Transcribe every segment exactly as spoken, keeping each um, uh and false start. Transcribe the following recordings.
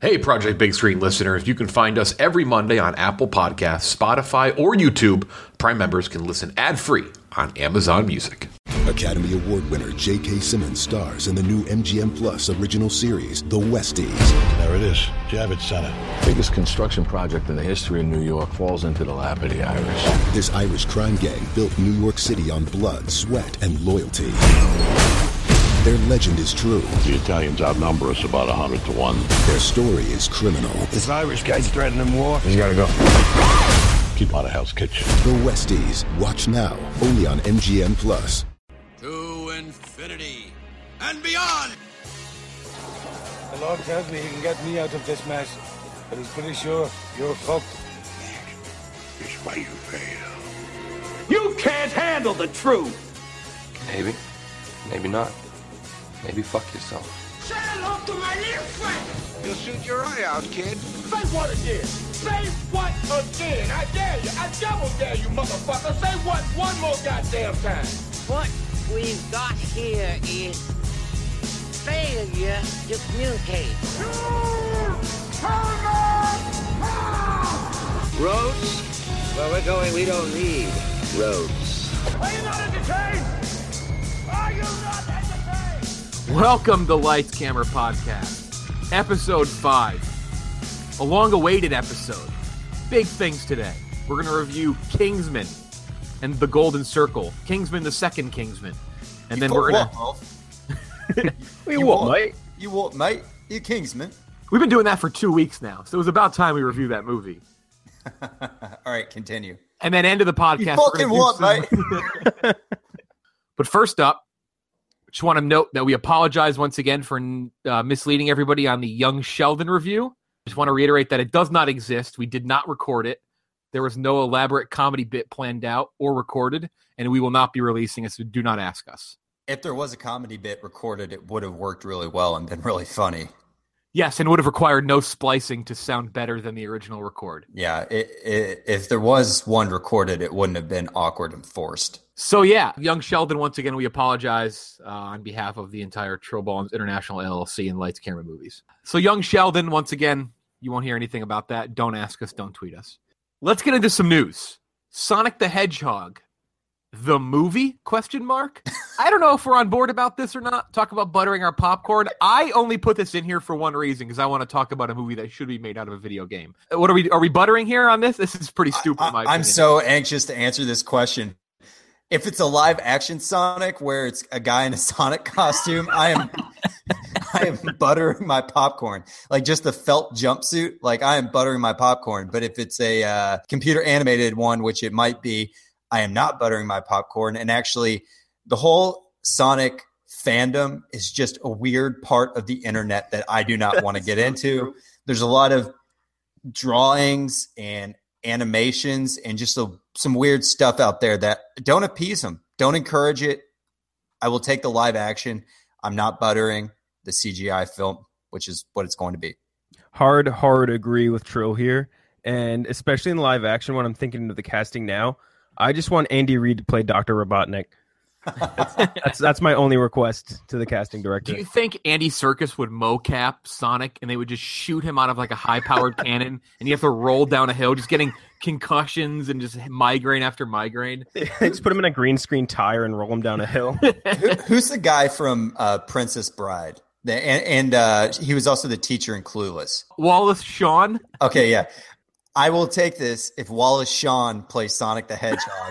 Hey, Project Big Screen listeners, you can find us every Monday on Apple Podcasts, Spotify, or YouTube. Prime members can listen ad-free on Amazon Music. Academy Award winner J K. Simmons stars in the new M G M Plus original series, The Westies. There it is, Javits Center. Biggest construction project in the history of New York falls into the lap of the Irish. This Irish crime gang built New York City on blood, sweat, and loyalty. Their legend is true. The Italians outnumber us about one hundred to one. Their story is criminal. This Irish guy's threatening war. He's gotta go. Keep out of Hell's Kitchen. The Westies. Watch now, only on M G M Plus. To infinity and beyond! The Lord tells me he can get me out of this mess, but he's pretty sure you're fucked. It's why you fail. You can't handle the truth! Maybe. Maybe not. Maybe fuck yourself. Say hello to my little friend! You'll shoot your eye out, kid. Say what again? Say what again? I dare you. I double dare you, motherfucker. Say what one more goddamn time. What we've got here is failure to communicate. Roads? Where we're going, we don't need roads. Are you not entertained? Are you not entertained? Welcome to Lights Camera Podcast, episode five. A long-awaited episode. Big things today. We're going to review Kingsman and The Golden Circle. Kingsman, the second Kingsman. And then we're going to... We what, mate? You what, mate? You Kingsman. We've been doing that for two weeks now, so it was about time we review that movie. All right, continue. And then end of the podcast. You fucking what, some... mate? But first up, just want to note that we apologize once again for uh, misleading everybody on the Young Sheldon review. Just want to reiterate that it does not exist. We did not record it. There was no elaborate comedy bit planned out or recorded, and we will not be releasing it, so do not ask us. If there was a comedy bit recorded, it would have worked really well and been really funny. Yes, and would have required no splicing to sound better than the original record. Yeah, it, it, if there was one recorded, it wouldn't have been awkward and forced. So yeah, Young Sheldon, once again, we apologize uh, on behalf of the entire Trollbombs International L L C and Lights Camera Movies. So Young Sheldon, once again, you won't hear anything about that. Don't ask us, don't tweet us. Let's get into some news. Sonic the Hedgehog, the movie, question mark? I don't know if we're on board about this or not. Talk about buttering our popcorn. I only put this in here for one reason, because I want to talk about a movie that should be made out of a video game. What are we, are we buttering here on this? This is pretty stupid, I, in my I'm opinion. so anxious to answer this question. If it's a live action Sonic where it's a guy in a Sonic costume, I am I am buttering my popcorn. Like just the felt jumpsuit, like I am buttering my popcorn. But if it's a uh, computer animated one, which it might be, I am not buttering my popcorn. And actually, the whole Sonic fandom is just a weird part of the internet that I do not want to get into. There's a lot of drawings and animations and just a, some weird stuff out there that don't appease them. Don't encourage it. I will take the live action. I'm not buttering the C G I film, which is what it's going to be. Hard, hard agree with Trill here. And especially in live action, when I'm thinking of the casting now, I just want Andy Reid to play Doctor Robotnik. That's, that's that's my only request to the casting director. Do you think Andy Serkis would mocap Sonic and they would just shoot him out of like a high-powered cannon and you have to roll down a hill just getting concussions and just migraine after migraine? Just put him in a green screen tire and roll him down a hill. Who, who's the guy from uh, Princess Bride? The, and and uh, he was also the teacher in Clueless. Wallace Shawn? Okay, yeah. I will take this if Wallace Shawn plays Sonic the Hedgehog.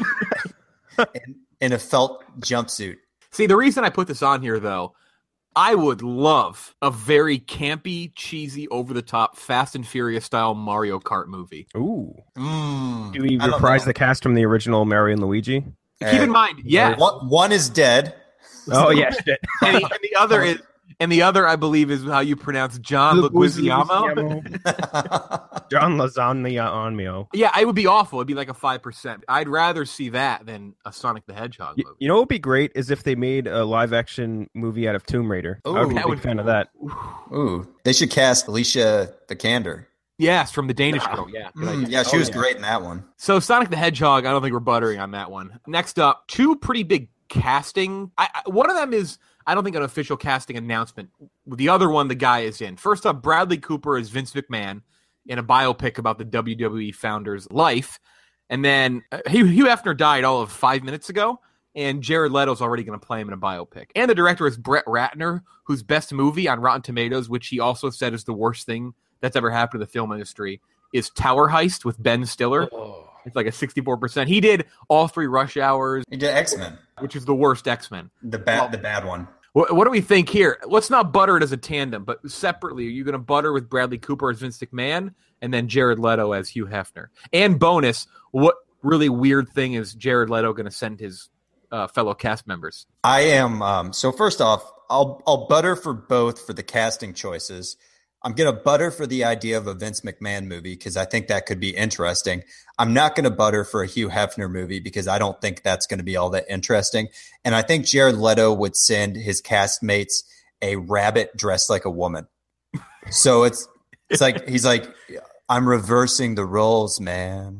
and, in a felt jumpsuit. See, the reason I put this on here, though, I would love a very campy, cheesy, over-the-top, Fast and Furious-style Mario Kart movie. Ooh. Mm, Do we reprise the cast from the original Mario and Luigi? Keep in mind, yeah. One, one is dead. Oh, yeah, shit. and, the, and the other is, and the other, I believe, is how you pronounce John Leguizamo. John Leguizamo. Yeah, it would be awful. It'd be like a five percent. I'd rather see that than a Sonic the Hedgehog movie. You know what would be great is if they made a live-action movie out of Tomb Raider. Ooh, I would be a big would, fan of that. Ooh, they should cast Alicia Vikander. Yes, from the Danish Girl. Yeah, mm, yeah, she oh, was yeah. great in that one. So Sonic the Hedgehog, I don't think we're buttering on that one. Next up, two pretty big casting. I, I, one of them is I don't think an official casting announcement. The other one the guy is in. First up, Bradley Cooper is Vince McMahon in a biopic about the W W E founder's life. And then uh, Hugh Hugh Hefner died all of five minutes ago, and Jared Leto's already going to play him in a biopic. And the director is Brett Ratner, whose best movie on Rotten Tomatoes, which he also said is the worst thing that's ever happened to the film industry, is Tower Heist with Ben Stiller. Oh. It's like a sixty-four percent. He did all three Rush Hours. He did X-Men. Which is the worst X-Men. The bad, well, the bad one. What, what do we think here? Let's not butter it as a tandem, but separately, are you going to butter with Bradley Cooper as Vince McMahon and then Jared Leto as Hugh Hefner? And bonus, what really weird thing is Jared Leto going to send his uh, fellow cast members? I am. Um, so first off, I'll I'll butter for both for the casting choices. I'm going to butter for the idea of a Vince McMahon movie because I think that could be interesting. I'm not going to butter for a Hugh Hefner movie because I don't think that's going to be all that interesting. And I think Jared Leto would send his castmates a rabbit dressed like a woman. So it's it's like he's like, I'm reversing the roles, man.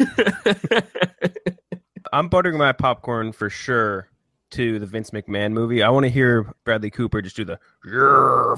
I'm buttering my popcorn for sure to the Vince McMahon movie. I want to hear Bradley Cooper just do the "You're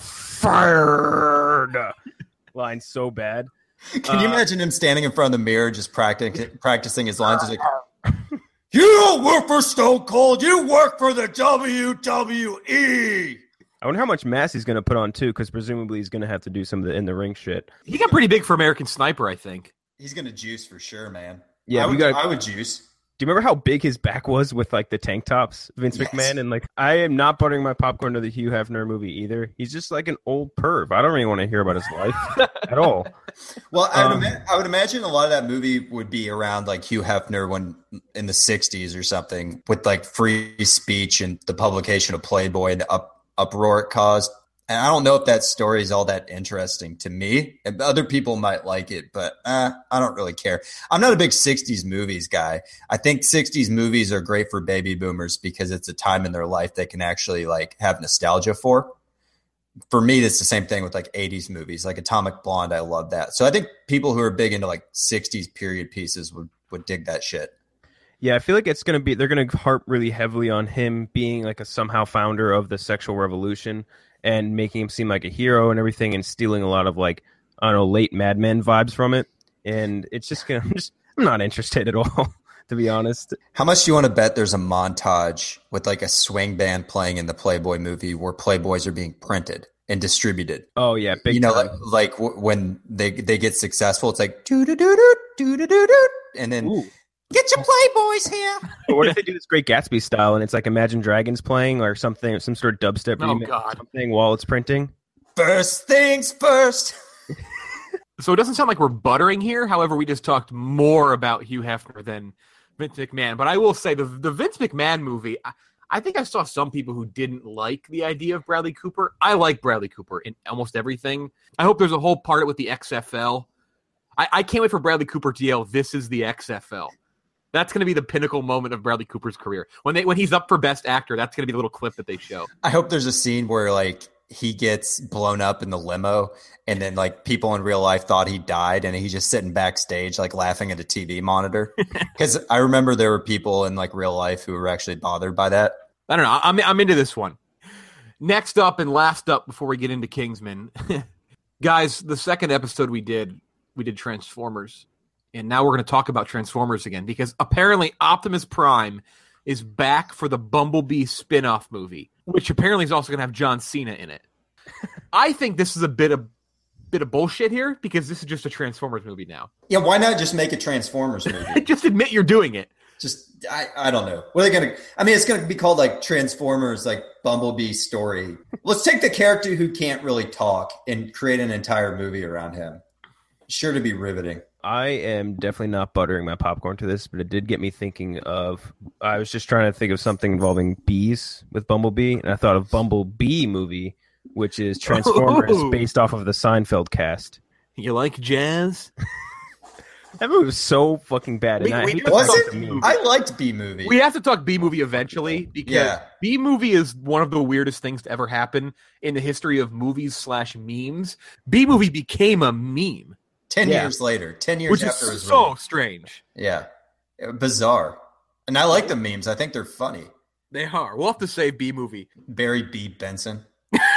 fired" line so bad. Can you uh, imagine him standing in front of the mirror just practicing practicing his lines? He's like, "You don't work for Stone Cold. You work for the W W E." I wonder how much mass he's going to put on too, because presumably he's going to have to do some of the in the ring shit. He got pretty big for American Sniper, I think. He's going to juice for sure, man. Yeah, I would, gotta, I would juice. Do you remember how big his back was with like the tank tops, Vince yes. McMahon? And like, I am not buttering my popcorn to the Hugh Hefner movie either. He's just like an old perv. I don't really want to hear about his life at all. Well, I would, um, ima- I would imagine a lot of that movie would be around like Hugh Hefner when in the sixties or something, with like free speech and the publication of Playboy and the up, uproar it caused. And I don't know if that story is all that interesting to me. Other people might like it, but uh, I don't really care. I'm not a big sixties movies guy. I think sixties movies are great for baby boomers because it's a time in their life they can actually like have nostalgia for. For me, it's the same thing with like eighties movies, like Atomic Blonde. I love that. So I think people who are big into like sixties period pieces would, would dig that shit. Yeah, I feel like it's going to be, they're going to harp really heavily on him being like a somehow founder of the sexual revolution and making him seem like a hero and everything, and stealing a lot of like, I don't know, late Mad Men vibes from it. And it's just gonna, I'm just, I'm not interested at all, to be honest. How much do you want to bet there's a montage with like a swing band playing in the Playboy movie where Playboys are being printed and distributed? Oh yeah, big you know, time. like like w- when they they get successful, it's like doo doo doo doo doo doo doo doo, and then. Ooh. Get your Playboys here. But what if they do this Great Gatsby style and it's like Imagine Dragons playing or something, some sort of dubstep oh, remix God. or something while it's printing? First things first. So it doesn't sound like we're buttering here. However, we just talked more about Hugh Hefner than Vince McMahon. But I will say the the Vince McMahon movie, I, I think I saw some people who didn't like the idea of Bradley Cooper. I like Bradley Cooper in almost everything. I hope there's a whole part with the X F L. I, I can't wait for Bradley Cooper to yell, "This is the X F L." That's going to be the pinnacle moment of Bradley Cooper's career. When they when he's up for Best Actor, that's going to be the little clip that they show. I hope there's a scene where like he gets blown up in the limo, and then like people in real life thought he died, and he's just sitting backstage like laughing at a T V monitor. Because I remember there were people in like real life who were actually bothered by that. I don't know. I'm I'm into this one. Next up and last up before we get into Kingsman, guys. The second episode we did, we did Transformers. And now we're going to talk about Transformers again because apparently Optimus Prime is back for the Bumblebee spin-off movie, which apparently is also going to have John Cena in it. I think this is a bit of bit of bullshit here because this is just a Transformers movie now. Yeah, why not just make a Transformers movie? Just admit you're doing it. Just I, I don't know. What are they going to I mean, it's going to be called like Transformers like Bumblebee story. Let's take the character who can't really talk and create an entire movie around him. Sure to be riveting. I am definitely not buttering my popcorn to this, but it did get me thinking of, I was just trying to think of something involving bees with Bumblebee, and I thought of Bumblebee movie, which is Transformers oh. based off of the Seinfeld cast. You like jazz? That movie was so fucking bad. And we, I, we, was it? I liked B-movie. We have to talk B-movie eventually because yeah. B-movie is one of the weirdest things to ever happen in the history of movies slash memes. B-movie became a meme. Ten yeah. years later. Ten years Which after is it was so written. strange. Yeah. Bizarre. And I like the memes. I think they're funny. They are. We'll have to say B movie. Barry B. Benson.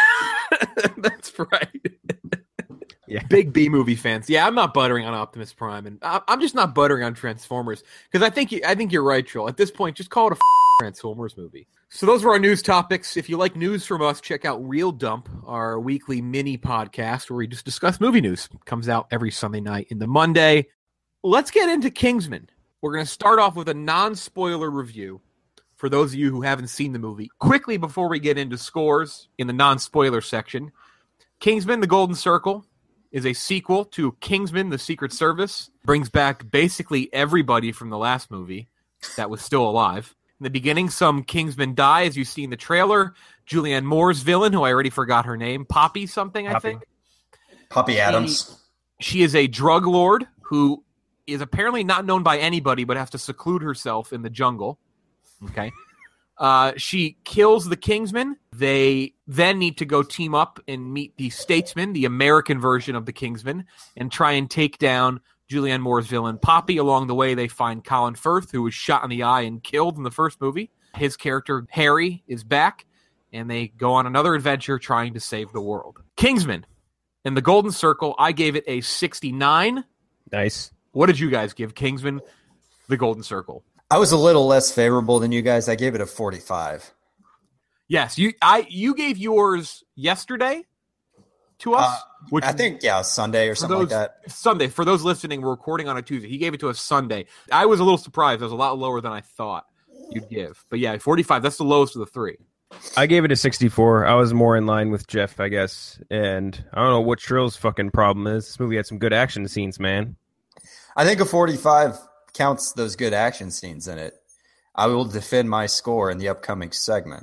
That's right. Yeah. Big B movie fans. Yeah, I'm not buttering on Optimus Prime, and I'm just not buttering on Transformers because I think I think you're right, Troll. At this point, just call it a f- Transformers movie. So those were our news topics. If you like news from us, check out Real Dump, our weekly mini podcast where we just discuss movie news. It comes out every Sunday night in the Monday. Let's get into Kingsman. We're going to start off with a non-spoiler review for those of you who haven't seen the movie. Quickly, before we get into scores in the non-spoiler section, Kingsman: The Golden Circle is a sequel to Kingsman: The Secret Service. Brings back basically everybody from the last movie that was still alive. In the beginning, some Kingsmen die, as you see in the trailer. Julianne Moore's villain, who I already forgot her name, Poppy something, I Poppy. think. Poppy Adams. She, she is a drug lord who is apparently not known by anybody, but has to seclude herself in the jungle. Okay. Uh, she kills the Kingsmen. They then need to go team up and meet the Statesman, the American version of the Kingsmen, and try and take down Julianne Moore's villain, Poppy. Along the way, they find Colin Firth, who was shot in the eye and killed in the first movie. His character, Harry, is back, and they go on another adventure trying to save the world. Kingsman and The Golden Circle, I gave it a sixty-nine. Nice. What did you guys give Kingsman: The Golden Circle? I was a little less favorable than you guys. I gave it a forty-five. Yes, you I you gave yours yesterday to us. Uh, which I think, yeah, Sunday or something those, like that. Sunday. For those listening, we're recording on a Tuesday. He gave it to us Sunday. I was a little surprised. It was a lot lower than I thought you'd give. But yeah, forty-five, that's the lowest of the three. I gave it a sixty-four. I was more in line with Jeff, I guess. And I don't know what Trill's fucking problem is. This movie had some good action scenes, man. I think a forty-five counts those good action scenes in it. I will defend my score in the upcoming segment.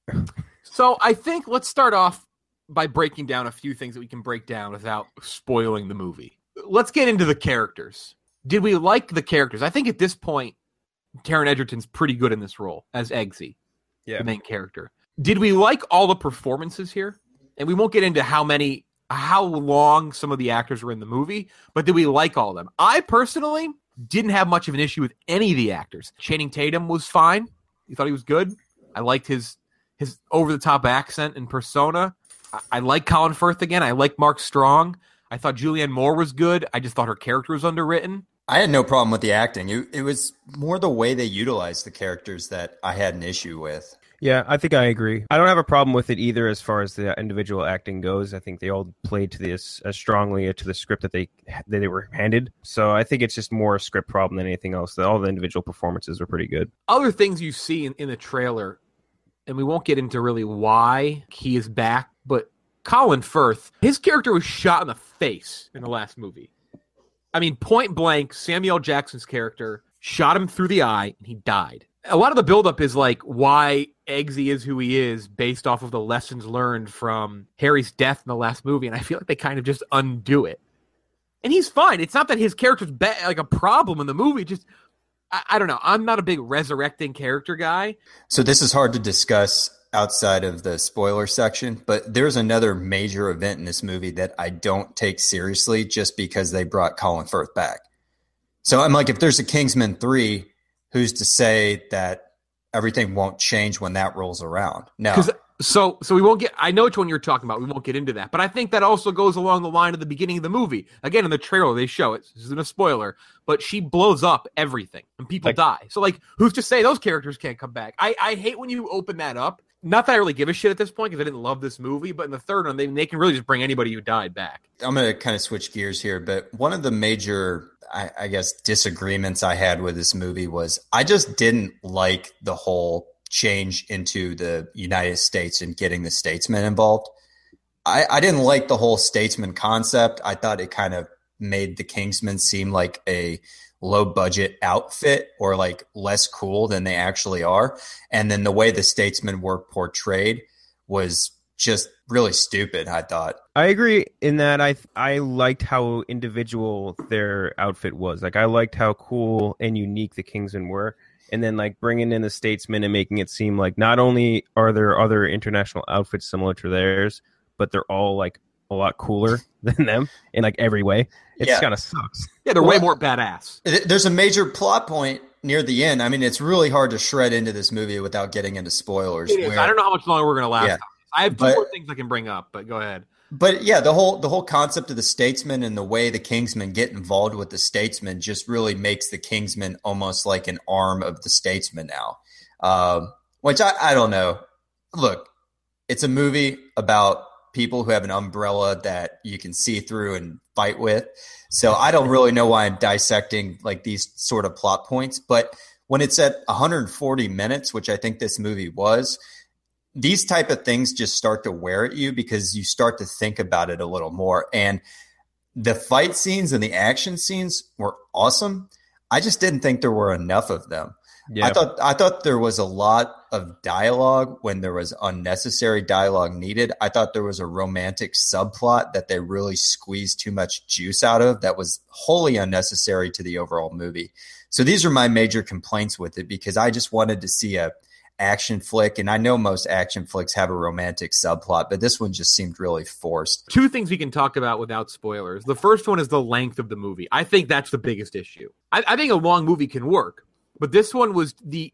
So I think let's start off by breaking down a few things that we can break down without spoiling the movie. Let's get into the characters. Did we like the characters? I think at this point, Taron Egerton's pretty good in this role as Eggsy, yeah. the main character. Did we like all the performances here? And we won't get into how many, how long some of the actors were in the movie, but did we like all of them? I personally didn't have much of an issue with any of the actors. Channing Tatum was fine. You thought he was good? I liked his his over-the-top accent and persona. I, I like Colin Firth again. I like Mark Strong. I thought Julianne Moore was good. I just thought her character was underwritten. I had no problem with the acting. It, it was more the way they utilized the characters that I had an issue with. Yeah, I think I agree. I don't have a problem with it either as far as the individual acting goes. I think they all played to this as strongly to the script that they that they were handed. So I think it's just more a script problem than anything else. All the individual performances are pretty good. Other things you see in, in the trailer, and we won't get into really why he is back, but Colin Firth, his character was shot in the face in the last movie. I mean, point blank, Samuel L. Jackson's character shot him through the eye, and he died. A lot of the buildup is like why Eggsy is who he is based off of the lessons learned from Harry's death in the last movie, and I feel like they kind of just undo it. And he's fine. It's not that his character's ba- like a problem in the movie. Just, I, I don't know. I'm not a big resurrecting character guy. So this is hard to discuss outside of the spoiler section, but there's another major event in this movie that I don't take seriously just because they brought Colin Firth back. So I'm like, if there's a Kingsman three, who's to say that everything won't change when that rolls around? No. So so we won't get, I know which one you're talking about. We won't get into that. But I think that also goes along the line of the beginning of the movie. Again, in the trailer, they show it. This isn't a spoiler. But she blows up everything and people like, die. So, like, who's to say those characters can't come back? I, I hate when you open that up. Not that I really give a shit at this point because I didn't love this movie. But in the third one, they, they can really just bring anybody who died back. I'm going to kind of switch gears here. But one of the major, I, I guess, disagreements I had with this movie was I just didn't like the whole change into the United States and getting the statesman involved. I, I didn't like the whole statesman concept. I thought it kind of made the Kingsmen seem like a low budget outfit or like less cool than they actually are. And then the way the statesmen were portrayed was just really stupid, I thought. I agree in that I I liked how individual their outfit was. Like I liked how cool and unique the Kingsmen were. And then, like, bringing in the statesmen and making it seem like not only are there other international outfits similar to theirs, but they're all, like, a lot cooler than them in, like, every way. It yeah. kind of sucks. Yeah, they're well, way more badass. There's a major plot point near the end, I mean, it's really hard to shred into this movie without getting into spoilers. It is. Where, I don't know how much longer we're going to last. Yeah, I have two but, more things I can bring up, but go ahead. But yeah, the whole the whole concept of the Statesman and the way the Kingsmen get involved with the Statesman just really makes the Kingsmen almost like an arm of the Statesman now. Um, which I, I don't know. Look, it's a movie about people who have an umbrella that you can see through and fight with. So I don't really know why I'm dissecting like these sort of plot points. But when it's at one hundred forty minutes, which I think this movie was, these type of things just start to wear at you because you start to think about it a little more. And the fight scenes and the action scenes were awesome. I just didn't think there were enough of them. Yeah. I thought I thought there was a lot of dialogue when there was unnecessary dialogue needed. I thought there was a romantic subplot that they really squeezed too much juice out of that was wholly unnecessary to the overall movie. So these are my major complaints with it because I just wanted to see a action flick, and I know most action flicks have a romantic subplot, but this one just seemed really forced. Two things we can talk about without spoilers. The first one is the length of the movie. I think that's the biggest issue. I, I think a long movie can work, but this one was the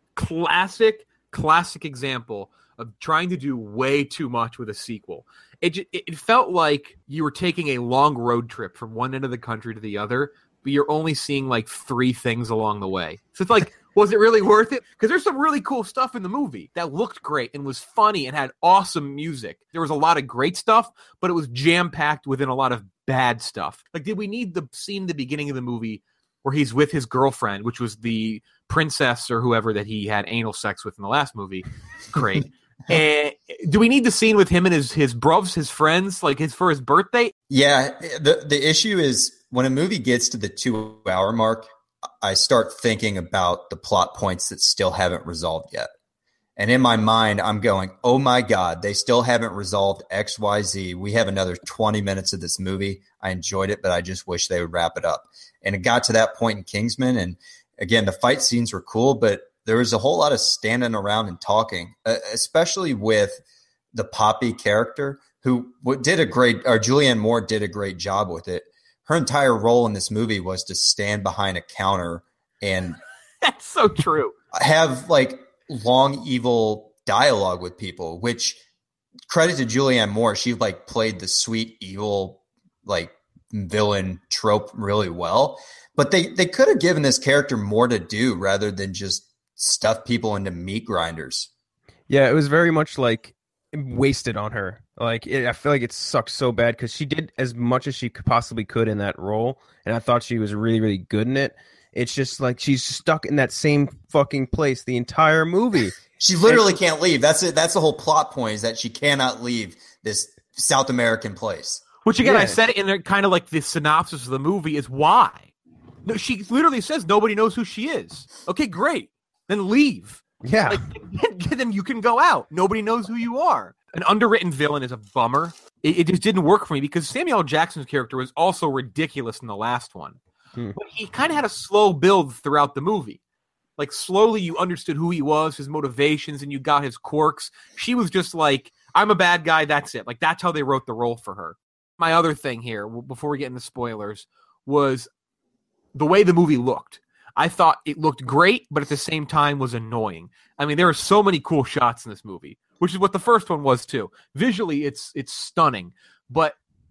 classic, classic example of trying to do way too much with a sequel. It just, it felt like you were taking a long road trip from one end of the country to the other, but you're only seeing like three things along the way. So it's like, was it really worth it? Because there's some really cool stuff in the movie that looked great and was funny and had awesome music. There was a lot of great stuff, but it was jam-packed within a lot of bad stuff. Like, did we need the scene at the beginning of the movie where he's with his girlfriend, which was the princess or whoever that he had anal sex with in the last movie? Great. And do we need the scene with him and his his bruvs, his friends, like his for his birthday? Yeah, the the issue is when a movie gets to the two-hour mark, I start thinking about the plot points that still haven't resolved yet. And in my mind, I'm going, oh my God, they still haven't resolved X, Y, Z. We have another twenty minutes of this movie. I enjoyed it, but I just wish they would wrap it up. And it got to that point in Kingsman. And again, the fight scenes were cool, but there was a whole lot of standing around and talking, especially with the Poppy character who did a great, or Julianne Moore did a great job with it. Her entire role in this movie was to stand behind a counter and that's so true. Have like long, evil dialogue with people, which credit to Julianne Moore. She like played the sweet, evil, like villain trope really well, but they, they could have given this character more to do rather than just stuff people into meat grinders. Yeah. It was very much like wasted on her. Like, it, I feel like it sucked so bad because she did as much as she could possibly could in that role, and I thought she was really, really good in it. It's just like she's stuck in that same fucking place the entire movie. She literally and, can't leave. That's it. That's the whole plot point is that she cannot leave this South American place. Which again, yeah. I said it in there, kind of like the synopsis of the movie is why. No, she literally says nobody knows who she is. Okay, great. Then leave. Yeah. Like, then you can go out. Nobody knows who you are. An underwritten villain is a bummer. It, it just didn't work for me because Samuel L. Jackson's character was also ridiculous in the last one. Hmm. But he kind of had a slow build throughout the movie. Like, slowly you understood who he was, his motivations, and you got his quirks. She was just like, I'm a bad guy, that's it. Like, that's how they wrote the role for her. My other thing here, before we get into spoilers, was the way the movie looked. I thought it looked great, but at the same time was annoying. I mean, there are so many cool shots in this movie, which is what the first one was too. Visually, it's it's stunning. But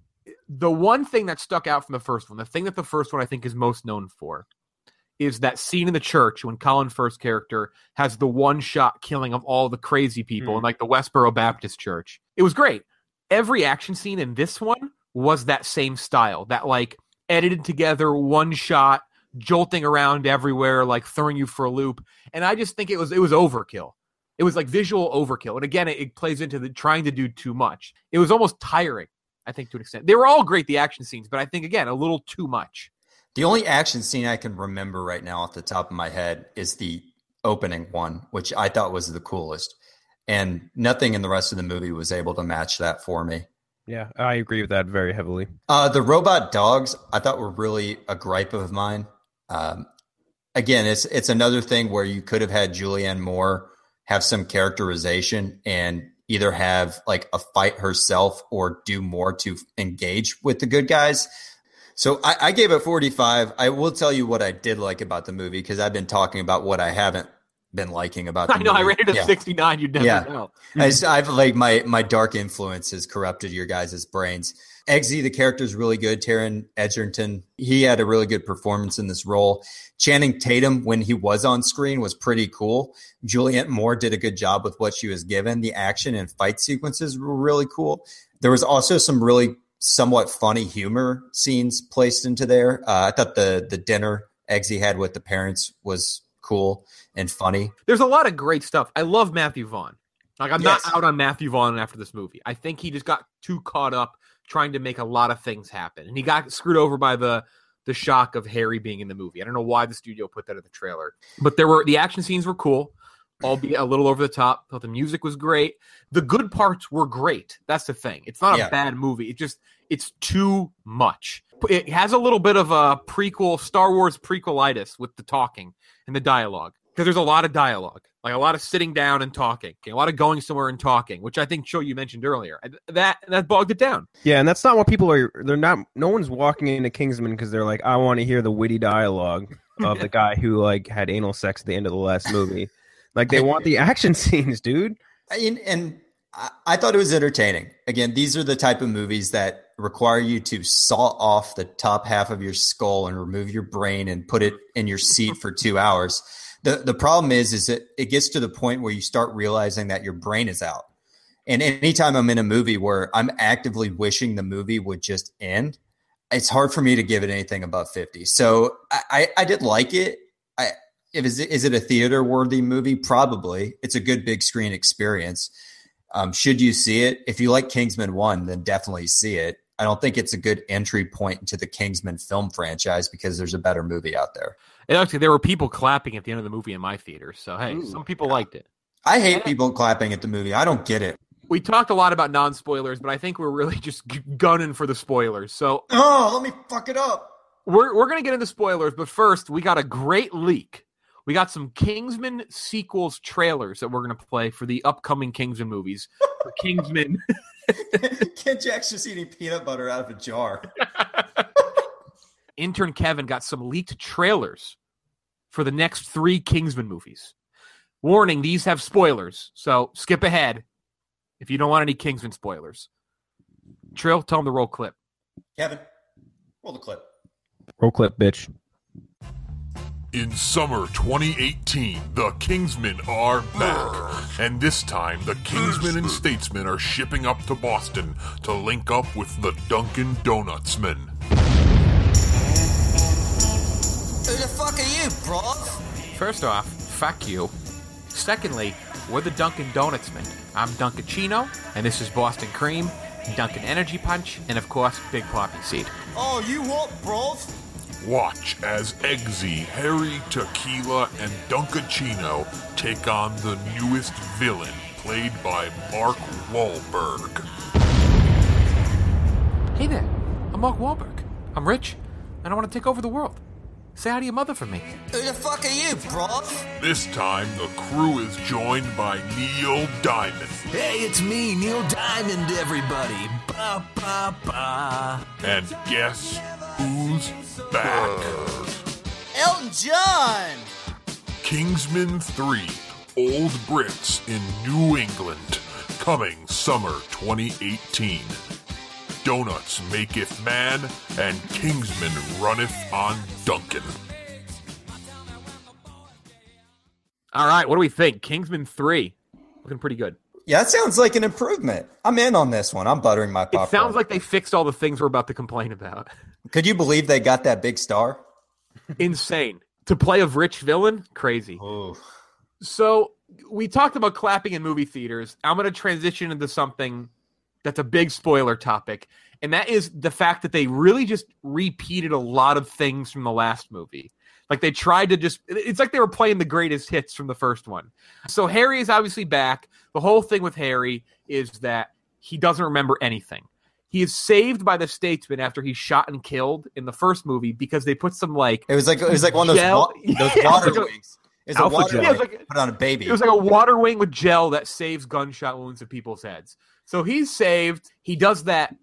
the one thing that stuck out from the first one, the thing that the first one I think is most known for, is that scene in the church when Colin Firth's character has the one-shot killing of all the crazy people mm. in like the Westboro Baptist Church. It was great. Every action scene in this one was that same style, that like edited together one-shot, jolting around everywhere, like throwing you for a loop. And I just think it was it was overkill. It was like visual overkill. And again, it, it plays into the trying to do too much. It was almost tiring, I think, to an extent. They were all great, the action scenes, but I think, again, a little too much. The only action scene I can remember right now off the top of my head is the opening one, which I thought was the coolest. And nothing in the rest of the movie was able to match that for me. Yeah, I agree with that very heavily. Uh, the robot dogs, I thought were really a gripe of mine. Um, again, it's it's another thing where you could have had Julianne Moore have some characterization and either have like a fight herself or do more to engage with the good guys. So I, I gave it forty-five. I will tell you what I did like about the movie because I've been talking about what I haven't been liking about the I know, movie. I rated it yeah. sixty-nine. You'd never yeah. know. I just, I've like my my dark influence has corrupted your guys' brains. Eggsy, the character is really good. Taron Egerton, he had a really good performance in this role. Channing Tatum, when he was on screen, was pretty cool. Juliette Moore did a good job with what she was given. The action and fight sequences were really cool. There was also some really somewhat funny humor scenes placed into there. Uh, I thought the the dinner Eggsy had with the parents was cool and funny. There's a lot of great stuff. I love Matthew Vaughn. Like I'm Yes. not out on Matthew Vaughn after this movie. I think he just got too caught up trying to make a lot of things happen, and he got screwed over by the the shock of Harry being in the movie. I don't know why the studio put that in the trailer, but there were the action scenes were cool, albeit a little over the top. Thought the music was great. The good parts were great. That's the thing. It's not a Yeah. bad movie. It just it's too much. It has a little bit of a prequel, Star Wars prequelitis with the talking and the dialogue. Because there's a lot of dialogue, like a lot of sitting down and talking, okay, a lot of going somewhere and talking, which I think, Joe, you mentioned earlier. That that bogged it down. Yeah, and that's not what people are. They're not. No one's walking into Kingsman because they're like, I want to hear the witty dialogue of the guy who like had anal sex at the end of the last movie. Like they want the action scenes, dude. And, and I, I thought it was entertaining. Again, these are the type of movies that require you to saw off the top half of your skull and remove your brain and put it in your seat for two hours. The the problem is, is that it gets to the point where you start realizing that your brain is out. And anytime I'm in a movie where I'm actively wishing the movie would just end, it's hard for me to give it anything above fifty. So I, I, I did like it. I if is it, is it a theater worthy movie? Probably. It's a good big screen experience. Um, should you see it? If you like Kingsman one, then definitely see it. I don't think it's a good entry point into the Kingsman film franchise because there's a better movie out there. And actually, there were people clapping at the end of the movie in my theater. So, hey, Ooh. some people liked it. I hate people clapping at the movie. I don't get it. We talked a lot about non-spoilers, but I think we're really just g- gunning for the spoilers. So, oh, let me fuck it up. We're we're going to get into spoilers, but first, we got a great leak. We got some Kingsman sequels trailers that we're going to play for the upcoming Kingsman movies. For Kingsman. Ken Jack's just eating peanut butter out of a jar. Intern Kevin got some leaked trailers for the next three Kingsman movies. Warning, these have spoilers, so skip ahead if you don't want any Kingsman spoilers. Trill, tell them to roll clip. Kevin, roll the clip. Roll clip, bitch. In summer twenty eighteen, the Kingsmen are back. And this time, the Kingsmen and Statesmen are shipping up to Boston to link up with the Dunkin' Donutsmen. Who the fuck are you, bro? First off, fuck you. Secondly, we're the Dunkin' Donutsmen. I'm Dunkachino, and this is Boston Cream, Dunkin' Energy Punch, and of course, Big Poppy Seed. Oh, you what, bro? Watch as Eggsy, Harry, Tequila, and Dunkachino take on the newest villain, played by Mark Wahlberg. Hey there, I'm Mark Wahlberg. I'm rich, and I want to take over the world. Say hi to your mother for me. Who the fuck are you, bro? This time, the crew is joined by Neil Diamond. Hey, it's me, Neil Diamond, everybody. Ba, ba, ba. And guess who's back? Elton John! Kingsman three, Old Brits in New England, coming summer twenty eighteen. Donuts maketh man, and Kingsman runneth on Duncan. All right, what do we think? Kingsman three, looking pretty good. Yeah, that sounds like an improvement. I'm in on this one. I'm buttering my popcorn. It sounds like they fixed all the things we're about to complain about. Could you believe they got that big star? Insane. To play a rich villain? Crazy. Ooh. So we talked about clapping in movie theaters. I'm going to transition into something that's a big spoiler topic, and that is the fact that they really just repeated a lot of things from the last movie. Like they tried to just, it's like they were playing the greatest hits from the first one. So Harry is obviously back. The whole thing with Harry is that he doesn't remember anything. He is saved by the Statesman after he's shot and killed in the first movie because they put some like it was like it was like one of those gel, wa- those yeah, water it was like wings. It's a, a water yeah, wing it was like, put on a baby. It was like a water wing with gel that saves gunshot wounds to people's heads. So he's saved. He does that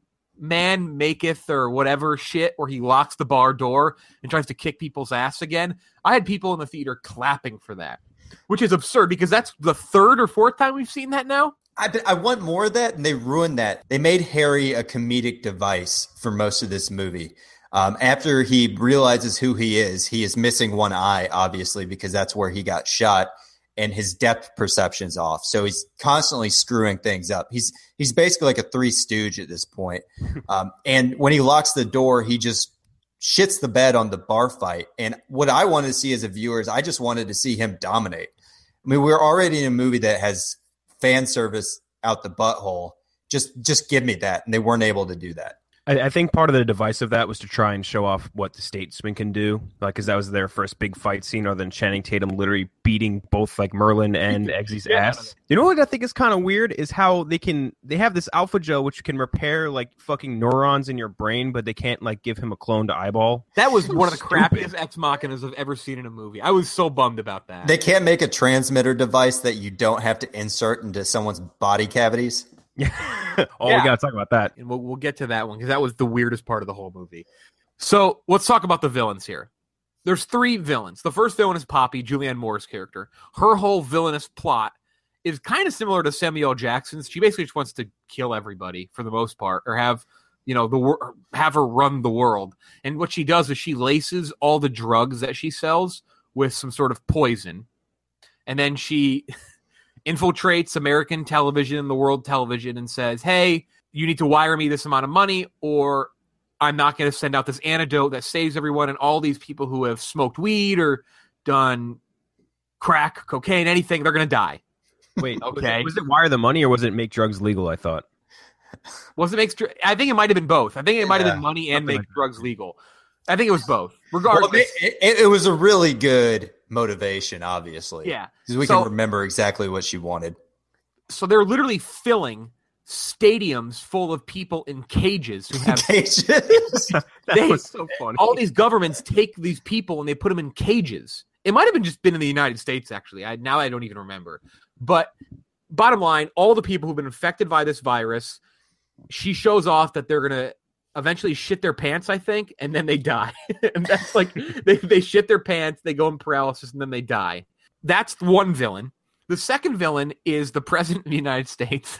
man maketh or whatever shit where he locks the bar door and tries to kick people's ass again. I had people in the theater clapping for that, which is absurd because that's the third or fourth time we've seen that now. I, I want more of that, and they ruined that. They made Harry a comedic device for most of this movie. Um, after he realizes who he is, he is missing one eye, obviously, because that's where he got shot, and his depth perception's off. So he's constantly screwing things up. He's he's basically like a Three Stooge at this point. Um, and when he locks the door, he just shits the bed on the bar fight. And what I wanted to see as a viewer is I just wanted to see him dominate. I mean, we're already in a movie that has fan service out the butthole. Just just give me that. And they weren't able to do that. I, I think part of the device of that was to try and show off what the Statesman can do, like because that was their first big fight scene, other than Channing Tatum literally beating both like Merlin and Eggsy's Yeah. ass. You know what I think is kind of weird is how they can they have this Alpha Joe which can repair like fucking neurons in your brain, but they can't like give him a cloned eyeball. That was one of the crappiest ex machinas I've ever seen in a movie. I was so bummed about that. They can't make a transmitter device that you don't have to insert into someone's body cavities. oh, Yeah. we gotta talk about that. And we'll, we'll get to that one because that was the weirdest part of the whole movie. So let's talk about the villains here. There's three villains. The first villain is Poppy, Julianne Moore's character. Her whole villainous plot is kind of similar to Samuel L. Jackson's. She basically just wants to kill everybody for the most part, or have you know the wor- have her run the world. And what she does is she laces all the drugs that she sells with some sort of poison, and then she infiltrates American television and the world television and says, hey, you need to wire me this amount of money or I'm not going to send out this antidote that saves everyone. And all these people who have smoked weed or done crack, cocaine, anything, they're going to die. Wait, okay. Was it, was it wire the money or was it make drugs legal? I thought. Was it make? I think it might have been both. I think it might have Yeah, been money and something make like that. drugs legal. I think it was both. Regardless, Well, it, it, it was a really good motivation, obviously. Yeah. Because we So- can remember exactly what she wanted. so they're literally filling stadiums full of people in cages who have Cages. That They- was so funny. all these governments take these people and they put them in cages. It might have been just been in the United States, actually. I now I don't even remember. But bottom line, all the people who've been infected by this virus, she shows off that they're gonna eventually shit their pants, I think, and then they die. And that's like they, they shit their pants, they go in paralysis, and then they die. That's one villain. The second villain is the president of the United States.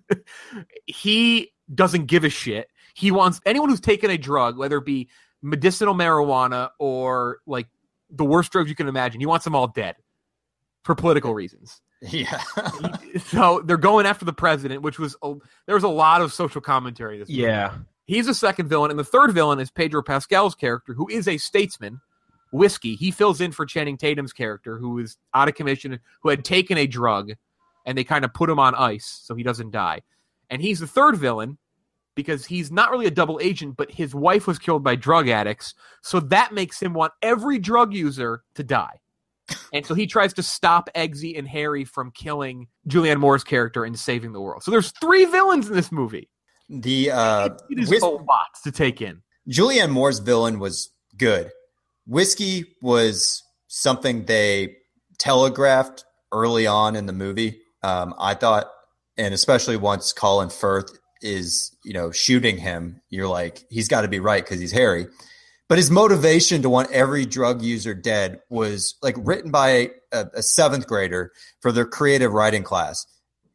He doesn't give a shit. He wants anyone who's taken a drug, whether it be medicinal marijuana or like the worst drugs you can imagine, he wants them all dead for political reasons. Yeah. So they're going after the president, which was a, there was a lot of social commentary. This movie. Yeah. He's the second villain, and the third villain is Pedro Pascal's character, who is a statesman, Whiskey. He fills in for Channing Tatum's character, who is out of commission, who had taken a drug, and they kind of put him on ice so he doesn't die. And he's the third villain because he's not really a double agent, but his wife was killed by drug addicts, so that makes him want every drug user to die. And so he tries to stop Eggsy and Harry from killing Julianne Moore's character and saving the world. So there's three villains in this movie. The uh, It is Whis- a lot to take in. Julianne Moore's villain was good. Whiskey was something they telegraphed early on in the movie. Um, I thought, and especially once Colin Firth is, you know, shooting him, you're like, he's got to be right because he's Harry. But his motivation to want every drug user dead was like written by a, a seventh grader for their creative writing class.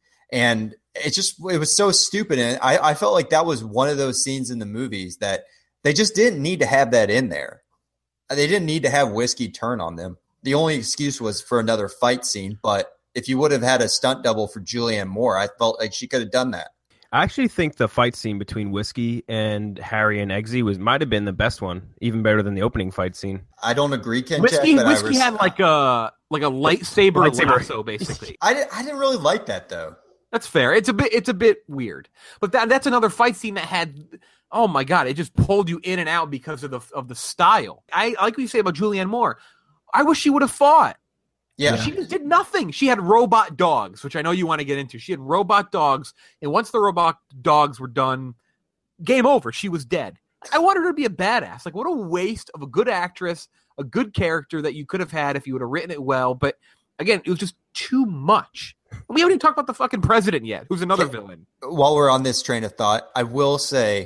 And it just, it was so stupid. And I, I felt like that was one of those scenes in the movies that they just didn't need to have that in there. They didn't need to have Whiskey turn on them. The only excuse was for another fight scene. But if you would have had a stunt double for Julianne Moore, I felt like she could have done that. I actually think the fight scene between Whiskey and Harry and Eggsy was might have been the best one, even better than the opening fight scene. I don't agree, Ken. Whiskey, Jack, but Whiskey I res- had like a like a lightsaber, Lightsaber. lasso, basically. I, did, I didn't really like that though. That's fair. It's a bit it's a bit weird, but that that's another fight scene that had. Oh my god! It just pulled you in and out because of the of the style. I like what you say about Julianne Moore. I wish she would have fought. Yeah. She just did nothing. She had robot dogs, which I know you want to get into. She had robot dogs, and once the robot dogs were done, game over. She was dead. I wanted her to be a badass. Like, what a waste of a good actress, a good character that you could have had if you would have written it well. But again, it was just too much. We haven't even talked about the fucking president yet, who's another villain. While we're on this train of thought, I will say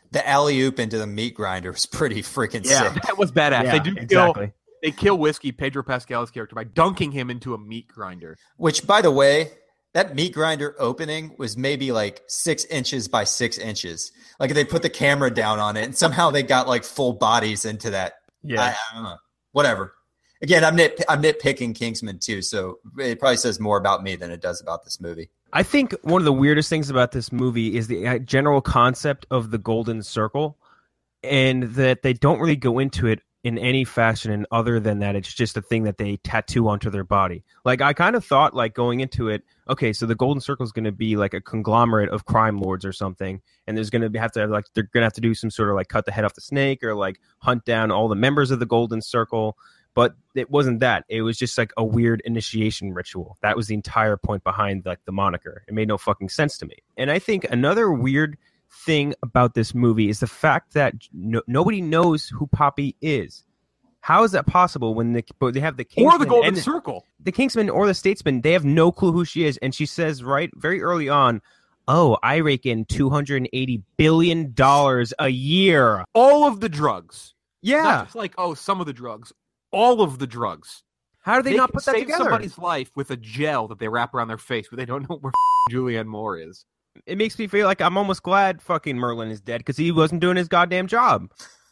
The alley oop into the meat grinder was pretty freaking Yeah, sick. that was badass. Yeah, they do exactly. kill. They kill Whiskey, Pedro Pascal's character, by dunking him into a meat grinder. Which, by the way, that meat grinder opening was maybe like six inches by six inches. Like they put the camera down on it, and somehow they got like full bodies into that. Yeah, I, I don't know. Whatever. Again, I'm nit I'm nitpicking Kingsman too, so it probably says more about me than it does about this movie. I think one of the weirdest things about this movie is the uh, general concept of the golden circle, and that they don't really go into it in any fashion and other than that it's just a thing that they tattoo onto their body. Like I kind of thought like going into it, okay, so the golden circle is going to be like a conglomerate of crime lords or something, and there's going to have to have like they're going to have to do some sort of like cut the head off the snake or like hunt down all the members of the golden circle. But it wasn't that. It was just like a weird initiation ritual. That was the entire point behind like the moniker. It made no fucking sense to me. And I think another weird thing about this movie is the fact that no, nobody knows who Poppy is. How is that possible when the, but they have the Kingsman Or the Golden and Circle. The Kingsman or the Statesman, they have no clue who she is. And she says right very early on, oh, I rake in two hundred eighty billion dollars a year. All of the drugs. Yeah. Not just like, oh, some of the drugs. All of the drugs. How do they, they not can put that save together? Somebody's life with a gel that they wrap around their face, but they don't know where Julianne Moore is. It makes me feel like I'm almost glad fucking Merlin is dead because he wasn't doing his goddamn job.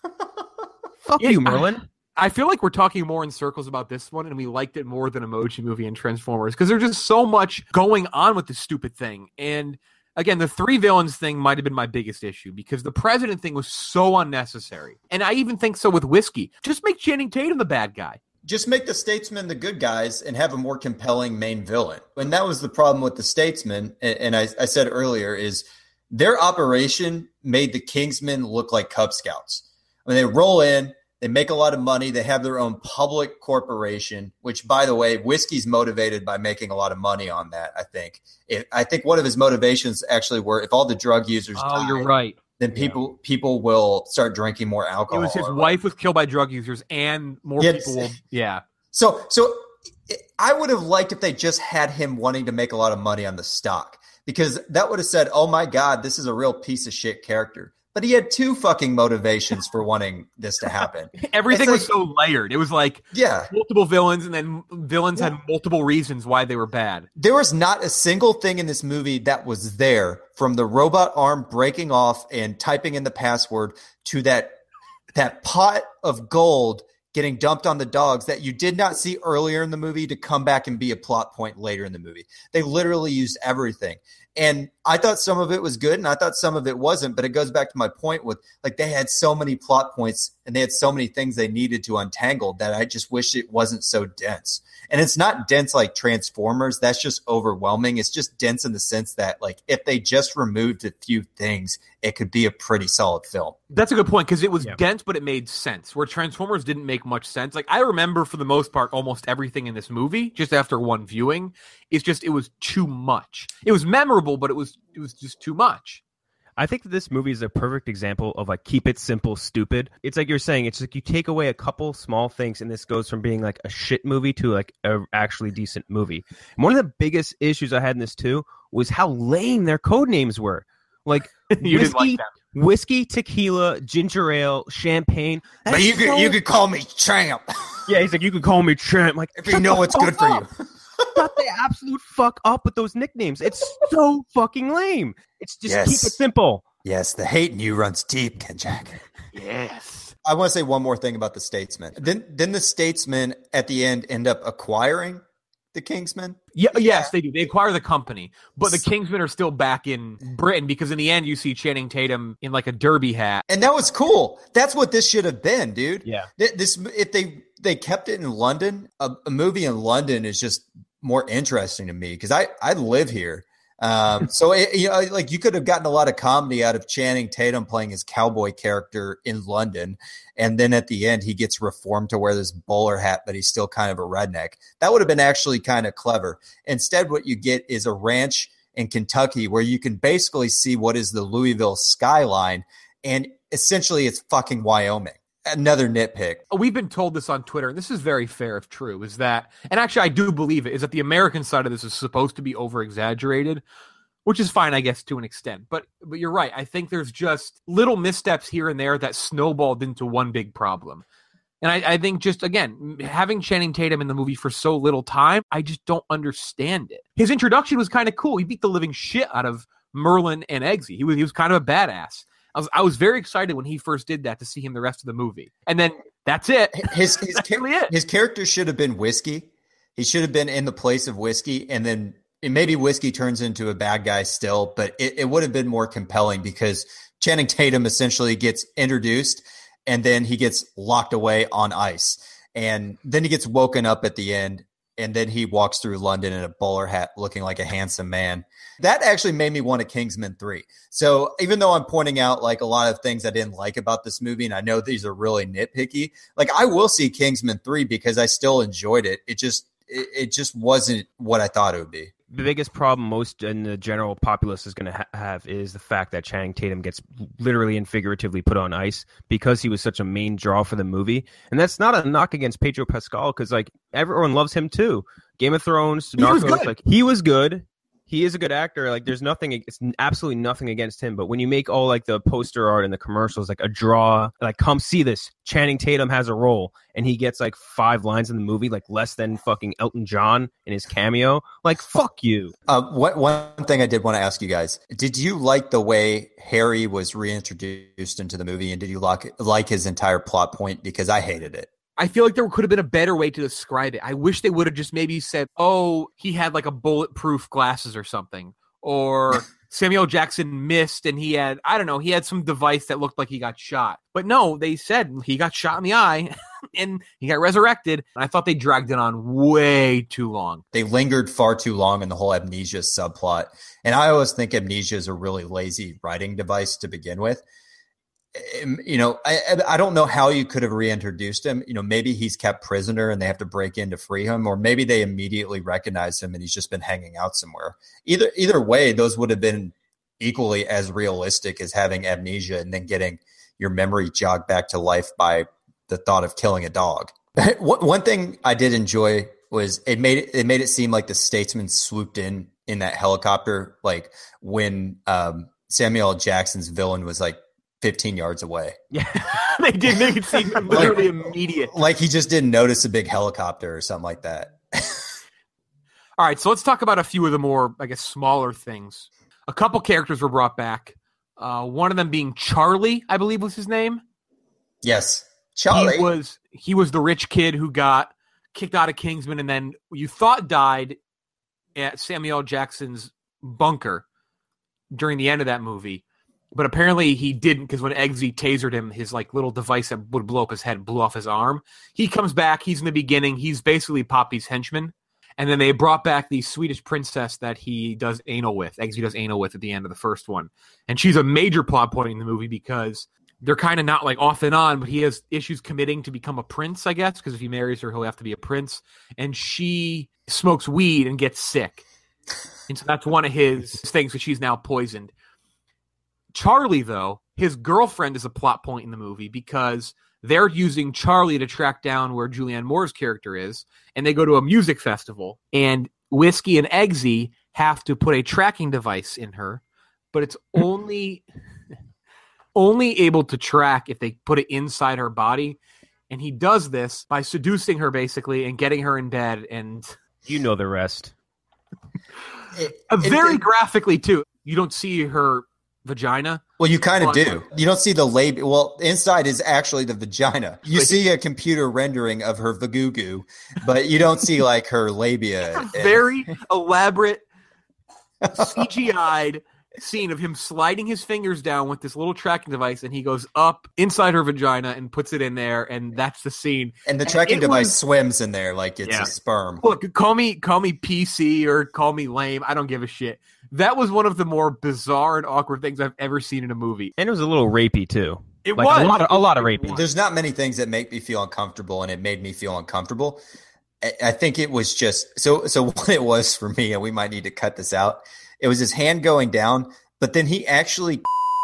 Fuck Yeah, you, Merlin. I, I feel like we're talking more in circles about this one, and we liked it more than Emoji Movie and Transformers because there's just so much going on with this stupid thing. And again, the three villains thing might have been my biggest issue because the president thing was so unnecessary. And I even think so with Whiskey. Just make Channing Tatum the bad guy. Just make the Statesmen the good guys and have a more compelling main villain. And that was the problem with the Statesmen. And I, I said earlier is their operation made the Kingsmen look like Cub Scouts. I mean, they roll in, they make a lot of money. They have their own public corporation, which, by the way, Whiskey's motivated by making a lot of money on that, I think. If, I think one of his motivations actually were if all the drug users Oh, die, you're right. then people yeah. people will start drinking more alcohol. It was his wife was killed by drug users and more Yes. people will, yeah. So, so I would have liked if they just had him wanting to make a lot of money on the stock, because that would have said, oh my God, this is a real piece of shit character. But he had two fucking motivations for wanting this to happen. Everything It's was like- so layered. It was like Yeah. multiple villains, and then villains had multiple reasons why they were bad. There was not a single thing in this movie that was there, from the robot arm breaking off and typing in the password to that that pot of gold getting dumped on the dogs, that you did not see earlier in the movie to come back and be a plot point later in the movie. They literally used everything. And I thought some of it was good and I thought some of it wasn't, but it goes back to my point with, like, they had so many plot points and they had so many things they needed to untangle that I just wish it wasn't so dense. And it's not dense like Transformers. That's just overwhelming. It's just dense in the sense that, like, if they just removed a few things, it could be a pretty solid film. That's a good point, because it was yeah. dense, but it made sense. Where Transformers didn't make much sense. Like, I remember for the most part almost everything in this movie just after one viewing. It's just it was too much. It was memorable, but it was it was just too much. I think that this movie is a perfect example of like keep it simple, stupid. It's like you're saying, it's like you take away a couple small things and this goes from being like a shit movie to like a actually decent movie. And one of the biggest issues I had in this too was how lame their code names were. Like you whiskey, didn't like that. Whiskey, tequila, ginger ale, champagne. But you could so... you could call me Champ. Yeah, he's like, you could call me Champ. Like, if you know what's good for you. Shut the absolute fuck up with those nicknames. It's so fucking lame. It's just yes. keep it simple. Yes, the hate in you runs deep, Kenjack. Yes. I want to say one more thing about the Statesman. Then, then the Statesmen at the end end up acquiring the Kingsmen. Yeah, yes, they do. They acquire the company, but the Kingsmen are still back in Britain because in the end you see Channing Tatum in like a derby hat, and that was cool. That's what this should have been, dude. Yeah. This if they they kept it in London, a, a movie in London is just more interesting to me because I I live here. Um, so it, you know, like you could have gotten a lot of comedy out of Channing Tatum playing his cowboy character in London, and then at the end he gets reformed to wear this bowler hat, but he's still kind of a redneck. That would have been actually kind of clever. Instead, what you get is a ranch in Kentucky where you can basically see what is the Louisville skyline, and essentially it's fucking Wyoming. Another nitpick. We've been told this on Twitter, and this is very fair if true, is that, and actually I do believe it, is that the American side of this is supposed to be over-exaggerated, which is fine, I guess, to an extent. But but you're right. I think there's just little missteps here and there that snowballed into one big problem. And I, I think just, again, having Channing Tatum in the movie for so little time, I just don't understand it. His introduction was kind of cool. He beat the living shit out of Merlin and Eggsy. He was, he was kind of a badass. I was I was very excited when he first did that to see him the rest of the movie. And then that's it. His his, that's char- really it. His character should have been Whiskey. He should have been in the place of Whiskey, and then and maybe Whiskey turns into a bad guy still, but it, it would have been more compelling because Channing Tatum essentially gets introduced and then he gets locked away on ice. And then he gets woken up at the end, and then he walks through London in a bowler hat looking like a handsome man. That actually made me want a Kingsman three. So even though I'm pointing out like a lot of things I didn't like about this movie, and I know these are really nitpicky, like I will see Kingsman three because I still enjoyed it. It just it, it just wasn't what I thought it would be. The biggest problem most in the general populace is going to ha- have is the fact that Channing Tatum gets literally and figuratively put on ice because he was such a main draw for the movie. And that's not a knock against Pedro Pascal because like everyone loves him too. Game of Thrones, Narcos, like he was good. He is a good actor. Like there's nothing, it's absolutely nothing against him. But when you make all like the poster art and the commercials, like a draw, like come see this, Channing Tatum has a role and he gets like five lines in the movie, like less than fucking Elton John in his cameo. Like, fuck you. Uh, what, one thing I did want to ask you guys, did you like the way Harry was reintroduced into the movie, and did you like, like his entire plot point? Because I hated it. I feel like there could have been a better way to describe it. I wish they would have just maybe said, oh, he had like a bulletproof glasses or something. Or Samuel Jackson missed and he had, I don't know, he had some device that looked like he got shot. But no, they said he got shot in the eye and he got resurrected. And I thought they dragged it on way too long. They lingered far too long in the whole amnesia subplot. And I always think amnesia is a really lazy writing device to begin with. You know, I I don't know how you could have reintroduced him. You know, maybe he's kept prisoner and they have to break in to free him, or maybe they immediately recognize him and he's just been hanging out somewhere. Either either way, those would have been equally as realistic as having amnesia and then getting your memory jogged back to life by the thought of killing a dog. One thing I did enjoy was it made it, it made it seem like the statesman swooped in in that helicopter, like when um, Samuel Jackson's villain was like fifteen yards away. Yeah, they did make it seem literally like, immediate. Like he just didn't notice a big helicopter or something like that. All right, so let's talk about a few of the more, I guess, smaller things. A couple characters were brought back. Uh, one of them being Charlie, I believe was his name. Yes, Charlie. He was, he was the rich kid who got kicked out of Kingsman and then you thought died at Samuel Jackson's bunker during the end of that movie. But apparently he didn't, because when Eggsy tasered him, his like little device that would blow up his head blew off his arm. He comes back. He's in the beginning. He's basically Poppy's henchman. And then they brought back the Swedish princess that he does anal with. Eggsy does anal with at the end of the first one. And she's a major plot point in the movie because they're kind of not like off and on, but he has issues committing to become a prince, I guess, because if he marries her, he'll have to be a prince. And she smokes weed and gets sick. And so that's one of his things, because she's now poisoned. Charlie, though, his girlfriend is a plot point in the movie because they're using Charlie to track down where Julianne Moore's character is, and they go to a music festival, and Whiskey and Eggsy have to put a tracking device in her, but it's only only able to track if they put it inside her body, and he does this by seducing her, basically, and getting her in bed, and... You know the rest. It, uh, very it, graphically, too. You don't see her... vagina. Well, you kind of do. You don't see the labia. Well, inside is actually the vagina. You see a computer rendering of her vagugu, but you don't see like her labia. And... very elaborate C G I'd scene of him sliding his fingers down with this little tracking device, and he goes up inside her vagina and puts it in there, and that's the scene. And the tracking and device was... swims in there like it's yeah. a sperm. Look, call me call me P C or call me lame. I don't give a shit. That was one of the more bizarre and awkward things I've ever seen in a movie. And it was a little rapey, too. It like was. A lot of, a lot of rapey. There's not many things that make me feel uncomfortable, and it made me feel uncomfortable. I think it was just so. So what it was for me, and we might need to cut this out. It was his hand going down, but then he actually.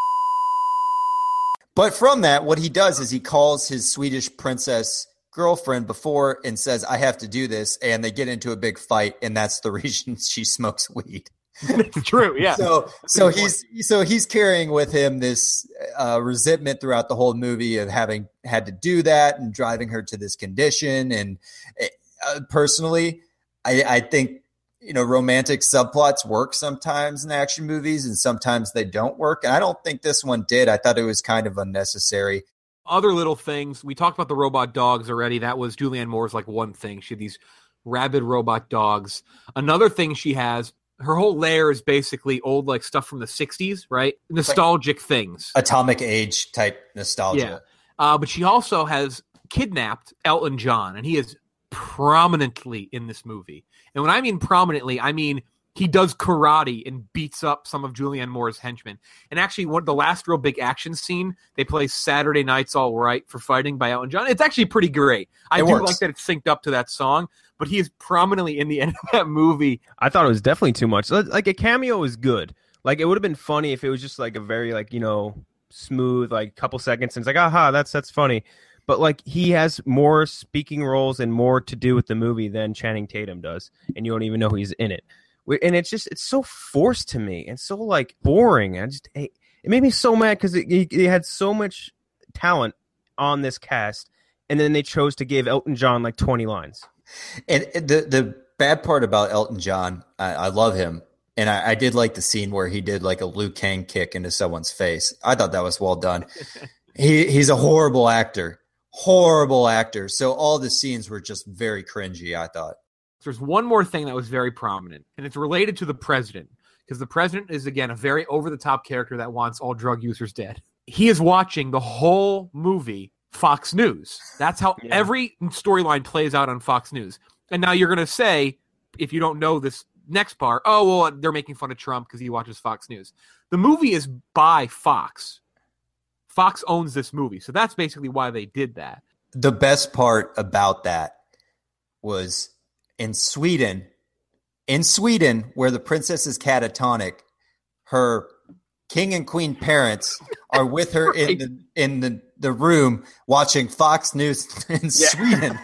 But from that, what he does is he calls his Swedish princess girlfriend before and says, "I have to do this," and they get into a big fight, and that's the reason she smokes weed. It's true, yeah. So, so he's so he's carrying with him this uh, resentment throughout the whole movie of having had to do that and driving her to this condition. And uh, personally, I, I think you know romantic subplots work sometimes in action movies, and sometimes they don't work. And I don't think this one did. I thought it was kind of unnecessary. Other little things. We talked about the robot dogs already. That was Julianne Moore's like one thing. She had these rabid robot dogs. Another thing she has. Her whole lair is basically old, like stuff from the sixties, right? Nostalgic like things. Atomic Age type nostalgia. Yeah. Uh, but she also has kidnapped Elton John, and he is prominently in this movie. And when I mean prominently, I mean he does karate and beats up some of Julianne Moore's henchmen. And actually, one the last real big action scene, they play Saturday Night's All Right for Fighting by Elton John. It's actually pretty great. I it do works. like that it's synced up to that song. But he is prominently in the end of that movie. I thought it was definitely too much. Like a cameo is good. Like it would have been funny if it was just like a very like you know smooth like couple seconds and it's like aha that's that's funny. But like he has more speaking roles and more to do with the movie than Channing Tatum does, and you don't even know he's in it. And it's just it's so forced to me and so like boring. I just it made me so mad because it, it had so much talent on this cast, and then they chose to give Elton John like twenty lines. And the the bad part about Elton John, I, I love him, and I, I did like the scene where he did like a Liu Kang kick into someone's face. I thought that was well done. he he's a horrible actor, horrible actor. So all the scenes were just very cringy, I thought. There's one more thing that was very prominent, and it's related to the president, because the president is, again, a very over-the-top character that wants all drug users dead. He is watching the whole movie Fox News. That's how yeah. every storyline plays out on Fox News. And now you're going to say, if you don't know this next part, oh, well, they're making fun of Trump because he watches Fox News. The movie is by Fox. Fox owns this movie. So that's basically why they did that. The best part about that was in Sweden, in Sweden, where the princess is catatonic, her king and queen parents are with her right. in the in the, the room watching Fox News in yeah. Sweden.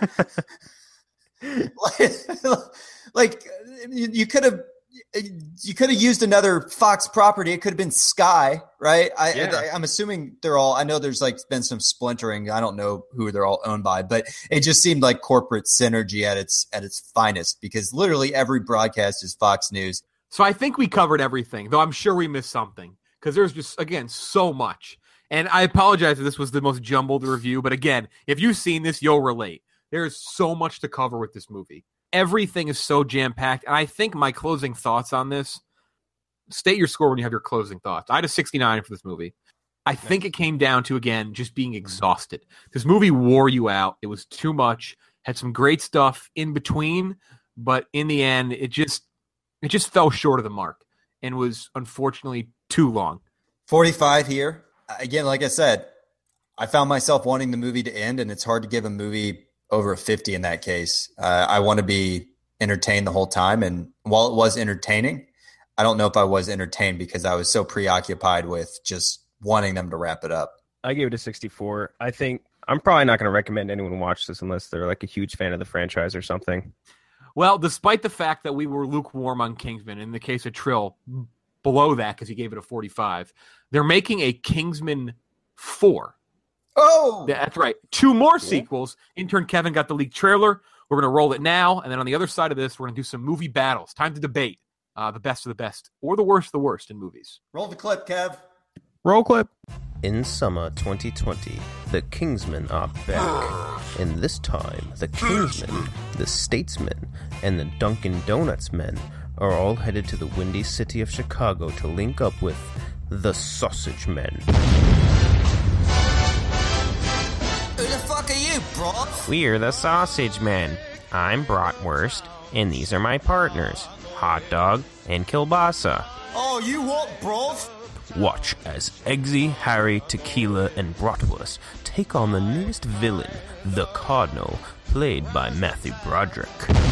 like, like you, you could have you could have used another Fox property. It could have been Sky, right? I, yeah. I, I'm assuming they're all. I know there's like been some splintering. I don't know who they're all owned by, but it just seemed like corporate synergy at its at its finest. Because literally every broadcast is Fox News. So I think we covered everything, though I'm sure we missed something. Because there's just, again, so much. And I apologize if this was the most jumbled review, but again, if you've seen this, you'll relate. There is so much to cover with this movie. Everything is so jam-packed. And I think my closing thoughts on this, state your score when you have your closing thoughts. I had a sixty-nine for this movie. I think it came down to, again, just being exhausted. This movie wore you out. It was too much. Had some great stuff in between, but in the end, it just it just fell short of the mark and was unfortunately too long. forty-five here. Again, like I said, I found myself wanting the movie to end, and it's hard to give a movie over a fifty in that case. Uh, I want to be entertained the whole time, and while it was entertaining, I don't know if I was entertained because I was so preoccupied with just wanting them to wrap it up. I gave it a sixty-four. I think I'm probably not going to recommend anyone watch this unless they're like a huge fan of the franchise or something. Well, despite the fact that we were lukewarm on Kingsman, in the case of Trill, below that because he gave it a forty-five, they're making a Kingsman four. Oh! That's right. Two more sequels. Intern Kevin got the leaked trailer. We're going to roll it now, and then on the other side of this, we're going to do some movie battles. Time to debate uh, the best of the best, or the worst of the worst in movies. Roll the clip, Kev. Roll clip. In summer twenty twenty, the Kingsmen are back. And this time, the Kingsmen, the Statesmen, and the Dunkin' Donuts men are all headed to the windy city of Chicago to link up with the Sausage Men. Who the fuck are you, bro? We're the Sausage Men. I'm Bratwurst, and these are my partners, Hot Dog and Kielbasa. Oh, you what, bro? Watch as Eggsy, Harry, Tequila, and Bratwurst take on the newest villain, the Cardinal, played by Matthew Broderick.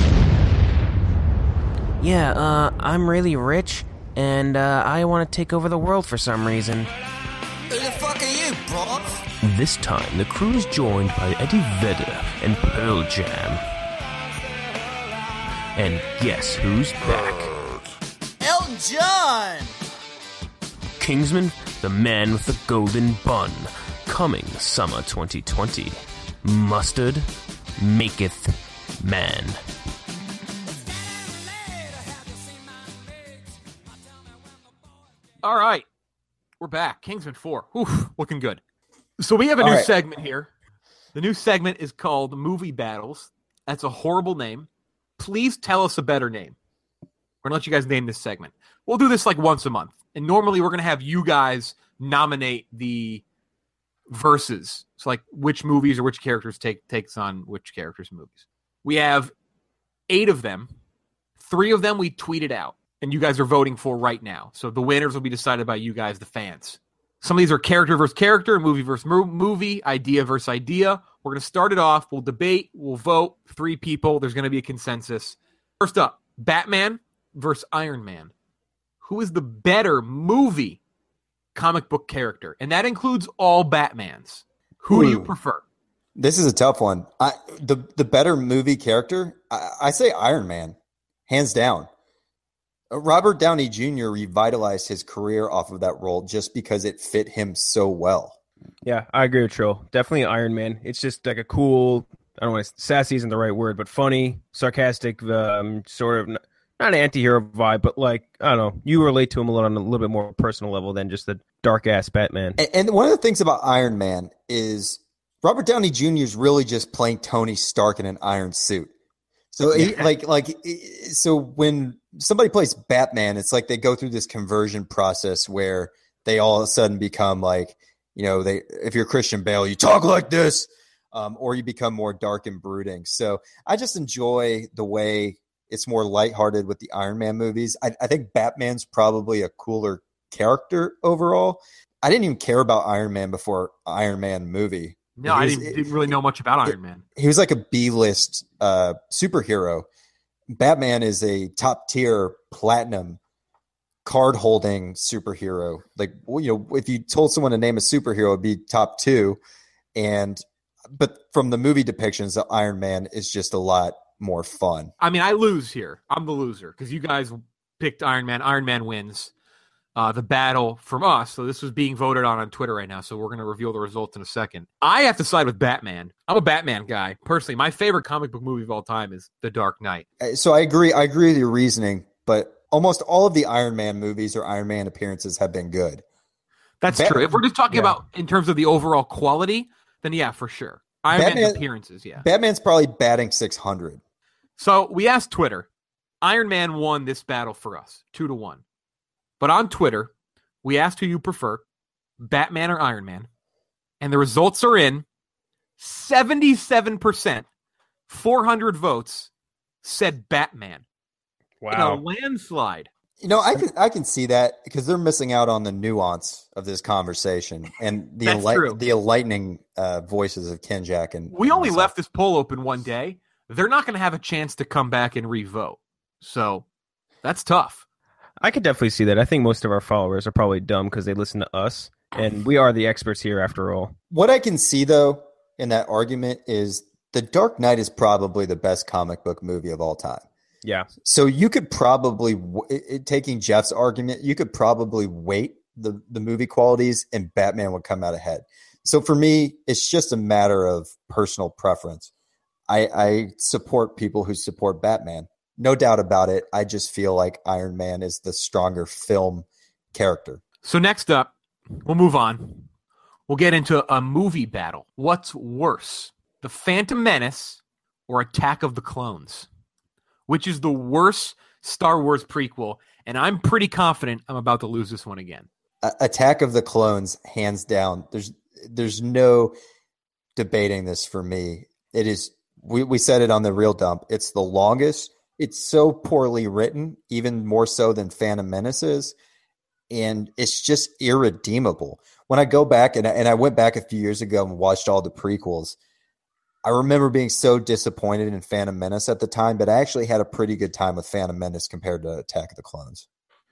Yeah, uh, I'm really rich, and uh, I want to take over the world for some reason. Who the fuck are you, bro? This time, the crew is joined by Eddie Vedder and Pearl Jam. And guess who's back? Elton John. Kingsman, the man with the golden bun. Coming summer twenty twenty. Mustard maketh man. All right. We're back. Kingsman four. Oof, looking good. So we have a All new right. segment here. The new segment is called Movie Battles. That's a horrible name. Please tell us a better name. We're going to let you guys name this segment. We'll do this like once a month. And normally we're going to have you guys nominate the verses. So like which movies or which characters take takes on which characters' movies. We have eight of them. Three of them we tweeted out. And you guys are voting for right now. So the winners will be decided by you guys, the fans. Some of these are character versus character, movie versus movie, idea versus idea. We're going to start it off. We'll debate. We'll vote. Three people. There's going to be a consensus. First up, Batman versus Iron Man. Who is the better movie comic book character? And that includes all Batmans. Who Ooh. do you prefer? This is a tough one. I, the the better movie character, I, I say Iron Man, hands down. Robert Downey Junior revitalized his career off of that role just because it fit him so well. Yeah, I agree with Trill. Definitely Iron Man. It's just like a cool, I don't want to, sassy isn't the right word, but funny, sarcastic, um, sort of, not an anti-hero vibe, but like, I don't know, you relate to him a little on a little bit more personal level than just the dark-ass Batman. And, and one of the things about Iron Man is Robert Downey Junior is really just playing Tony Stark in an iron suit. So, he, like, like, so when somebody plays Batman, it's like they go through this conversion process where they all of a sudden become like, you know, they if you're Christian Bale, you talk like this, um, or you become more dark and brooding. So I just enjoy the way it's more lighthearted with the Iron Man movies. I, I think Batman's probably a cooler character overall. I didn't even care about Iron Man before Iron Man movie. No, I didn't, didn't really know much about Iron Man. He was like a B-list uh, superhero. Batman is a top-tier platinum card-holding superhero. Like, well, you know, if you told someone to name a superhero, it'd be top two. And but from the movie depictions, the Iron Man is just a lot more fun. I mean, I lose here. I'm the loser because you guys picked Iron Man. Iron Man wins uh, the battle from us. So this was being voted on on Twitter right now. So we're going to reveal the results in a second. I have to side with Batman. I'm a Batman guy. Personally, my favorite comic book movie of all time is The Dark Knight. So I agree. I agree with your reasoning, but almost all of the Iron Man movies or Iron Man appearances have been good. That's Bat- true. If we're just talking yeah. about in terms of the overall quality, then yeah, for sure. Iron Batman, Man's appearances, yeah. Batman's probably batting six hundred. So we asked Twitter. Iron Man won this battle for us, two to one. But on Twitter, we asked who you prefer, Batman or Iron Man. And the results are in. seventy-seven percent, four hundred votes, said Batman. Wow. In a landslide. You know, I can I can see that because they're missing out on the nuance of this conversation and the That's enlight- true. the enlightening uh, voices of Ken Jack and We and only myself. left this poll open one day. They're not going to have a chance to come back and re-vote. So that's tough. I could definitely see that. I think most of our followers are probably dumb because they listen to us, and we are the experts here after all. What I can see though in that argument is The Dark Knight is probably the best comic book movie of all time. Yeah. So you could probably, it, it, taking Jeff's argument, you could probably weight the, the movie qualities and Batman would come out ahead. So for me, it's just a matter of personal preference. I, I support people who support Batman. No doubt about it. I just feel like Iron Man is the stronger film character. So next up, we'll move on. We'll get into a movie battle. What's worse, The Phantom Menace or Attack of the Clones? Which is the worst Star Wars prequel? And I'm pretty confident I'm about to lose this one again. Uh, Attack of the Clones, hands down. There's there's no debating this for me. It is. We, we said it on the Real Dump. It's the longest. It's so poorly written, even more so than Phantom Menace is. And it's just irredeemable. When I go back, and I, and I went back a few years ago and watched all the prequels, I remember being so disappointed in Phantom Menace at the time, but I actually had a pretty good time with Phantom Menace compared to Attack of the Clones.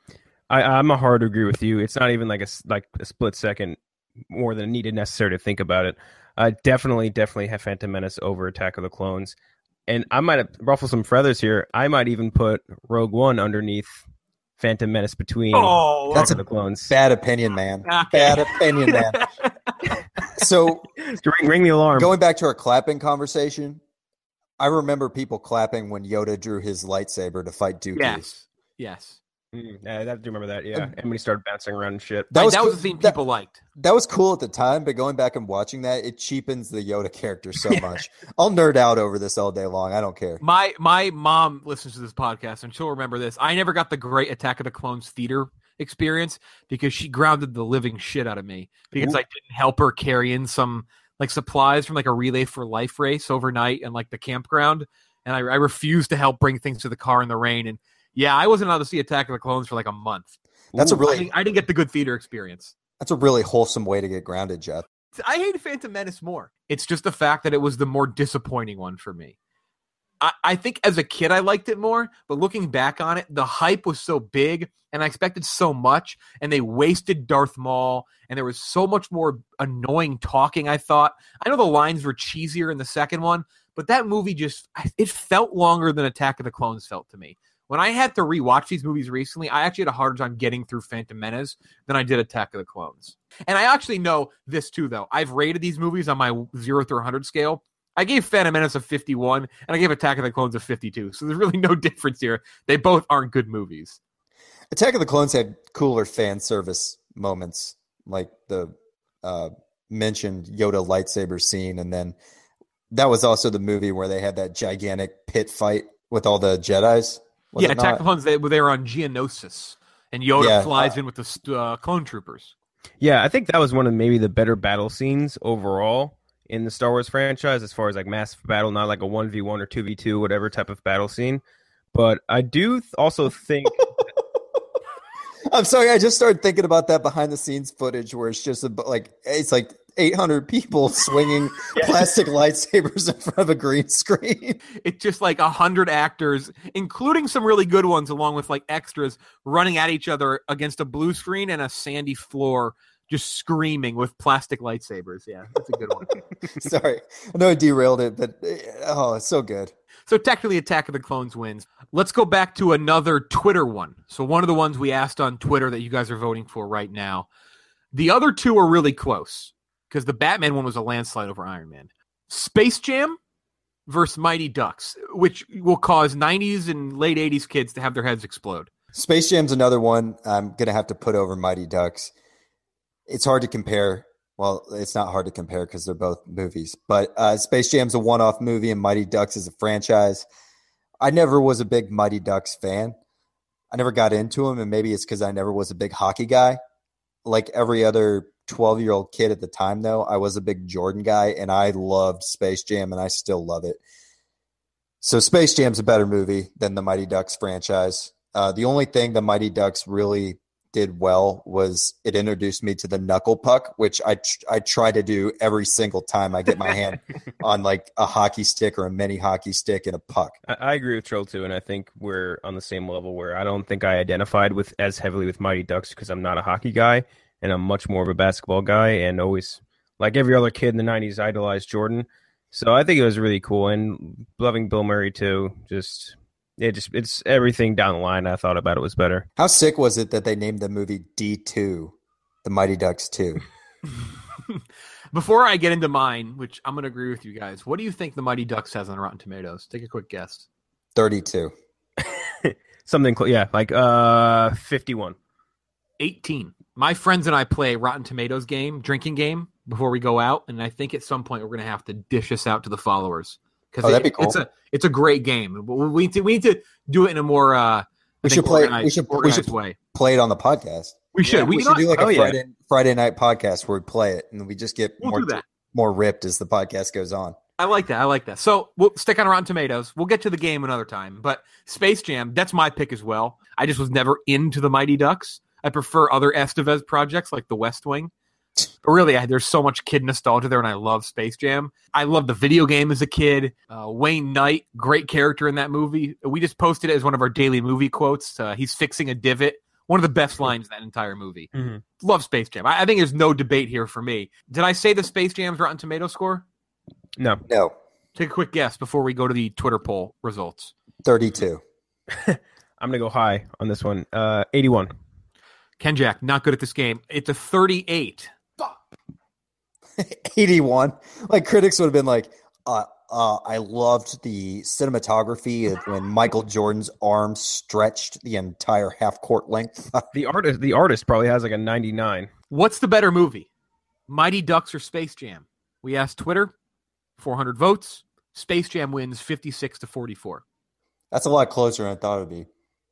I, I'm a hard to agree with you. It's not even like a, like a split second more than needed necessary to think about it. Uh, definitely, definitely have Phantom Menace over Attack of the Clones. And I might have ruffled some feathers here. I might even put Rogue One underneath Phantom Menace between Oh, That's Attack a of the Clones. bad opinion, man. Okay. Bad opinion, man. So ring, ring the alarm. going back to our clapping conversation, I remember people clapping when Yoda drew his lightsaber to fight Dooku. Yes. Yes. Mm, yeah, I do remember that. Yeah, and when he started bouncing around and shit. That That, was that cool. was the thing That- people liked. That was cool at the time, but going back and watching that, it cheapens the Yoda character so much. I'll nerd out over this all day long. I don't care. My my mom listens to this podcast, and she'll remember this. I never got the great Attack of the Clones theater experience because she grounded the living shit out of me because Ooh. I didn't help her carry in some like supplies from like a Relay for Life race overnight and like the campground, and I, I refused to help bring things to the car in the rain. And yeah, I wasn't allowed to see Attack of the Clones for like a month. That's a I really didn't, I didn't get the good theater experience. that's a really wholesome way to get grounded, Jeff. I hate Phantom Menace more. It's just the fact that it was the more disappointing one for me. I, I think as a kid I liked it more, but looking back on it, the hype was so big and I expected so much, and they wasted Darth Maul, and there was so much more annoying talking, I thought. I know the lines were cheesier in the second one, but that movie just, it felt longer than Attack of the Clones felt to me. When I had to rewatch these movies recently, I actually had a harder time getting through Phantom Menace than I did Attack of the Clones. And I actually know this too, though. I've rated these movies on my zero through one hundred scale. I gave Phantom Menace a fifty-one, and I gave Attack of the Clones a fifty-two. So there's really no difference here. They both aren't good movies. Attack of the Clones had cooler fan service moments, like the uh, mentioned Yoda lightsaber scene, and then that was also the movie where they had that gigantic pit fight with all the Jedis. Was yeah, it Attack not? of the Clones, they, they were on Geonosis, and Yoda Yeah, flies uh, in with the uh, clone troopers. Yeah, I think that was one of maybe the better battle scenes overall in the Star Wars franchise, as far as like massive battle, not like a one v one or two v two, whatever type of battle scene. But I do th- also think I'm sorry, I just started thinking about that behind the scenes footage where it's just a, like it's like eight hundred people swinging plastic lightsabers in front of a green screen. It's just like a hundred actors, including some really good ones, along with like extras running at each other against a blue screen and a sandy floor, just screaming with plastic lightsabers. Yeah, that's a good one. Sorry, I know I derailed it, but oh, it's so good. So technically Attack of the Clones wins. Let's go back to another Twitter one. So one of the ones we asked on Twitter that you guys are voting for right now. The other two are really close because the Batman one was a landslide over Iron Man. Space Jam versus Mighty Ducks, which will cause nineties and late eighties kids to have their heads explode. Space Jam's another one I'm going to have to put over Mighty Ducks. It's hard to compare. Well, it's not hard to compare because they're both movies. But uh, Space Jam's a one-off movie and Mighty Ducks is a franchise. I never was a big Mighty Ducks fan. I never got into them, and maybe it's because I never was a big hockey guy. Like every other twelve-year-old kid at the time, though, I was a big Jordan guy, and I loved Space Jam, and I still love it. So Space Jam's a better movie than the Mighty Ducks franchise. Uh, the only thing the Mighty Ducks really did well was it introduced me to the knuckle puck, which I tr- I try to do every single time I get my hand on like a hockey stick or a mini hockey stick and a puck. I, I agree with Troll too, and I think we're on the same level where I don't think I identified with as heavily with Mighty Ducks because I'm not a hockey guy and I'm much more of a basketball guy, and always, like every other kid in the nineties, idolized Jordan. So I think it was really cool, and loving Bill Murray too. Just it just it's everything down the line. I thought about it was better. How sick was it that they named the movie D two, The Mighty Ducks two? Before I get into mine, which I'm going to agree with you guys, what do you think the Mighty Ducks has on Rotten Tomatoes? Take a quick guess. thirty-two. Something, cl- yeah, like uh, fifty-one. eighteen. My friends and I play Rotten Tomatoes game, drinking game, before we go out, and I think at some point we're going to have to dish this out to the followers. Oh, that'd it, be cool. It's a it's a great game. We need to, we need to do it in a more uh, We I should think, play. organized, We should. We organized should way. play it on the podcast. We should. Yeah, we we can should do like oh, a yeah. Friday Friday night podcast where we play it, and we just get We'll more do that. more ripped as the podcast goes on. I like that. I like that. So we'll stick on Rotten Tomatoes. We'll get to the game another time. But Space Jam, that's my pick as well. I just was never into the Mighty Ducks. I prefer other Estevez projects like The West Wing. But really, I, there's so much kid nostalgia there, and I love Space Jam. I loved the video game as a kid. Uh, Wayne Knight, great character in that movie. We just posted it as one of our daily movie quotes. Uh, he's fixing a divot. One of the best lines in that entire movie. Mm-hmm. Love Space Jam. I, I think there's no debate here for me. Did I say the Space Jam's Rotten Tomato score? No. No. Take a quick guess before we go to the Twitter poll results. thirty-two. I'm gonna go high on this one. Uh, eighty-one. Ken Jack, not good at this game. It's a thirty-eight. eighty-one. Like critics would have been like, uh, uh, I loved the cinematography of when Michael Jordan's arms stretched the entire half court length. the artist, the artist probably has like a ninety-nine. What's the better movie, Mighty Ducks or Space Jam? We asked Twitter, four hundred votes. Space Jam wins fifty-six to forty-four. That's a lot closer than I thought it would be.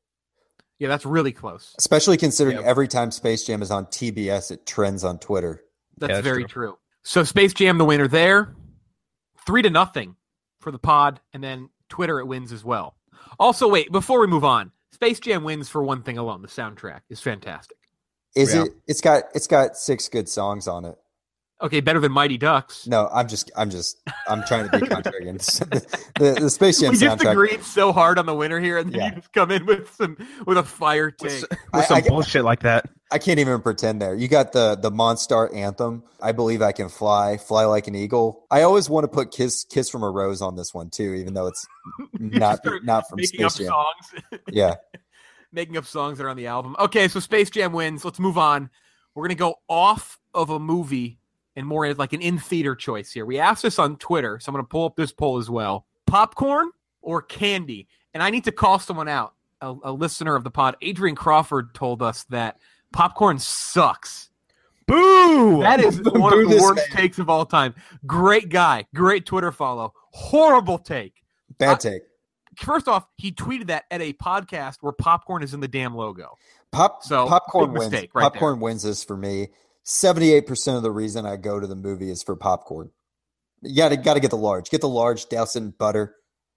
Yeah, that's really close. Especially considering yeah. every time Space Jam is on T B S, it trends on Twitter. That's, yeah, that's very true. true. So Space Jam, the winner there. Three to nothing for the pod, and then Twitter, it wins as well. Also, wait, before we move on, Space Jam wins for one thing alone. The soundtrack is fantastic. Is yeah. it? It's got it's got six good songs on it. Okay, better than Mighty Ducks. No, I'm just, I'm just, I'm trying to be contrarian. the, the Space Jam we soundtrack. just agreed so hard on the winner here, and then Yeah. you just come in with some with a fire take. With, with some I, I, bullshit like that. I can't even pretend there. You got the the Monstar anthem. I Believe I Can Fly, Fly Like an Eagle. I always want to put Kiss Kiss from a Rose on this one too, even though it's not not from making Space up Jam. songs. Yeah. Making up songs that are on the album. Okay, so Space Jam wins. Let's move on. We're gonna go off of a movie and more as like an in-theater choice here. We asked this on Twitter, so I'm going to pull up this poll as well. Popcorn or candy? And I need to call someone out. A, a listener of the pod, Adrian Crawford, told us that popcorn sucks. Boo! That is Boo one of the this worst man. takes of all time. Great guy. Great Twitter follow. Horrible take. Bad Uh, take. First off, he tweeted that at a podcast where popcorn is in the damn logo. Pop So, popcorn big wins. mistake right Popcorn wins this for me. Seventy-eight percent of the reason I go to the movie is for popcorn. You gotta gotta get the large. Get the large, douse it in butter.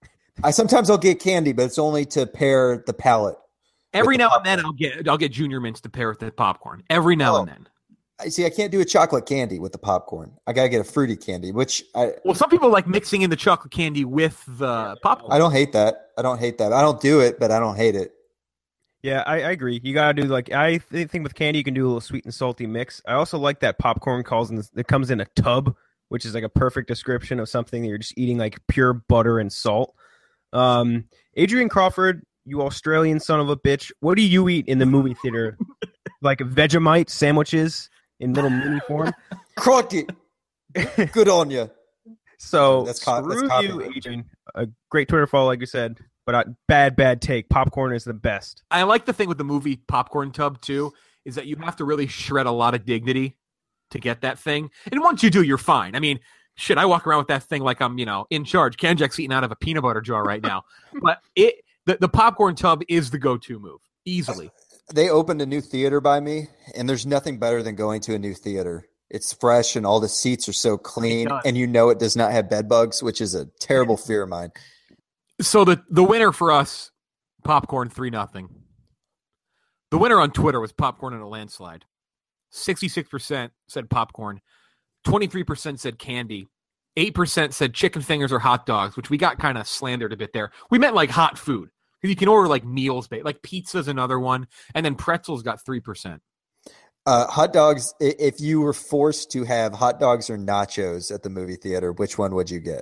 I sometimes I'll get candy, but it's only to pair the palate. Every with the now popcorn. and then I'll get I'll get Junior Mints to pair with the popcorn. Every now Oh. and then. I see. I can't do a chocolate candy with the popcorn. I gotta get a fruity candy, which I Well, some people like mixing in the chocolate candy with the popcorn. I don't hate that. I don't hate that. I don't do it, but I don't hate it. Yeah, I, I agree. You gotta do like I th- think with candy you can do a little sweet and salty mix. I also like that popcorn calls in. It comes in a tub, which is like a perfect description of something that you're just eating like pure butter and salt. Um, Adrian Crawford, you Australian son of a bitch, what do you eat in the movie theater? Like Vegemite sandwiches in little mini form? Crikey, good on you. So That's co- that's screw copy. you, Adrian. A great Twitter follow, like you said, but I, bad, bad take. Popcorn is the best. I like the thing with the movie popcorn tub too, is that you have to really shred a lot of dignity to get that thing. And once you do, you're fine. I mean, shit, I walk around with that thing like I'm, you know, in charge. Kenjack's eating out of a peanut butter jar right now. But it the, the popcorn tub is the go-to move, easily. They opened a new theater by me, and there's nothing better than going to a new theater. It's fresh, and all the seats are so clean, does. and you know it does not have bed bugs, which is a terrible fear of mine. So the, the winner for us, popcorn three nothing. The winner on Twitter was popcorn in a landslide. sixty-six percent said popcorn. twenty-three percent said candy. eight percent said chicken fingers or hot dogs, which we got kind of slandered a bit there. We meant like hot food. Because you can order like meals, like pizza's another one. And then pretzels got three percent. Uh, hot dogs, i- if you were forced to have hot dogs or nachos at the movie theater, which one would you get?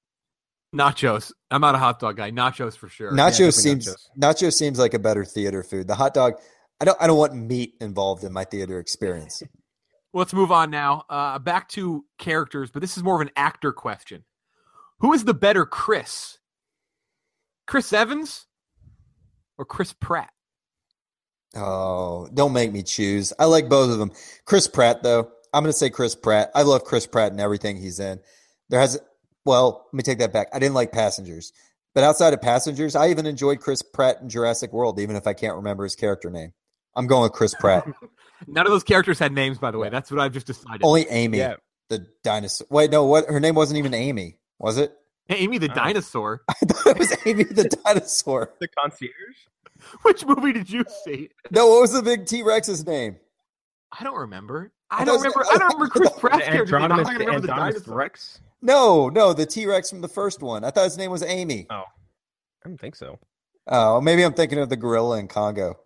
Nachos. I'm not a hot dog guy. Nachos for sure. Nachos definitely seems nachos. nachos seems like a better theater food. The hot dog, I don't I don't want meat involved in my theater experience. Let's move on now. Uh, back to characters, but this is more of an actor question. Who is the better Chris? Chris Evans or Chris Pratt? Oh, don't make me choose. I like both of them. Chris Pratt, though. I'm going to say Chris Pratt. I love Chris Pratt and everything he's in. There has, well, let me take that back. I didn't like Passengers. But outside of Passengers, I even enjoyed Chris Pratt in Jurassic World, even if I can't remember his character name. I'm going with Chris Pratt. None of those characters had names, by the way. That's what I've just decided. Only Amy, Yeah. the dinosaur. Wait, no, what? Her name wasn't even Amy, was it? Amy the dinosaur. I thought it was Amy the dinosaur. The concierge? Which movie did you see? No, what was the big T-Rex's name? I don't remember. I I don't thought it remember. was- I don't remember Chris Pratt's The character. name. I'm Andromedon, not the gonna remember the Andromedon dinosaur. Rex? No, no, the T-Rex from the first one. I thought his name was Amy. Oh, I don't think so. Oh, maybe I'm thinking of the gorilla in Congo.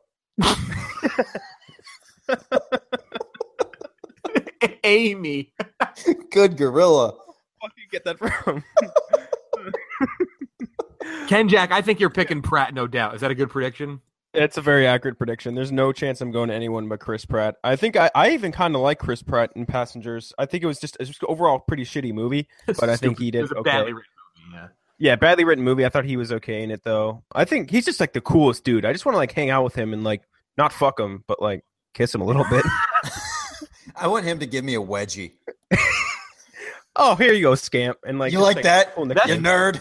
Amy. Good gorilla. Where do you get that from? Ken Jack, I think you're picking Pratt, no doubt. Is that a good prediction? It's a very accurate prediction. There's no chance I'm going to anyone but Chris Pratt. I think I, I even kind of like Chris Pratt in Passengers. I think it was just, it was just overall pretty shitty movie, but I think he did It was a okay. badly written movie, yeah. Yeah, badly written movie. I thought he was okay in it, though. I think he's just like the coolest dude. I just want to like hang out with him and like not fuck him, but like kiss him a little bit. I want him to give me a wedgie. Oh, here you go, scamp. And like you just, like, that? cool You nickname. nerd.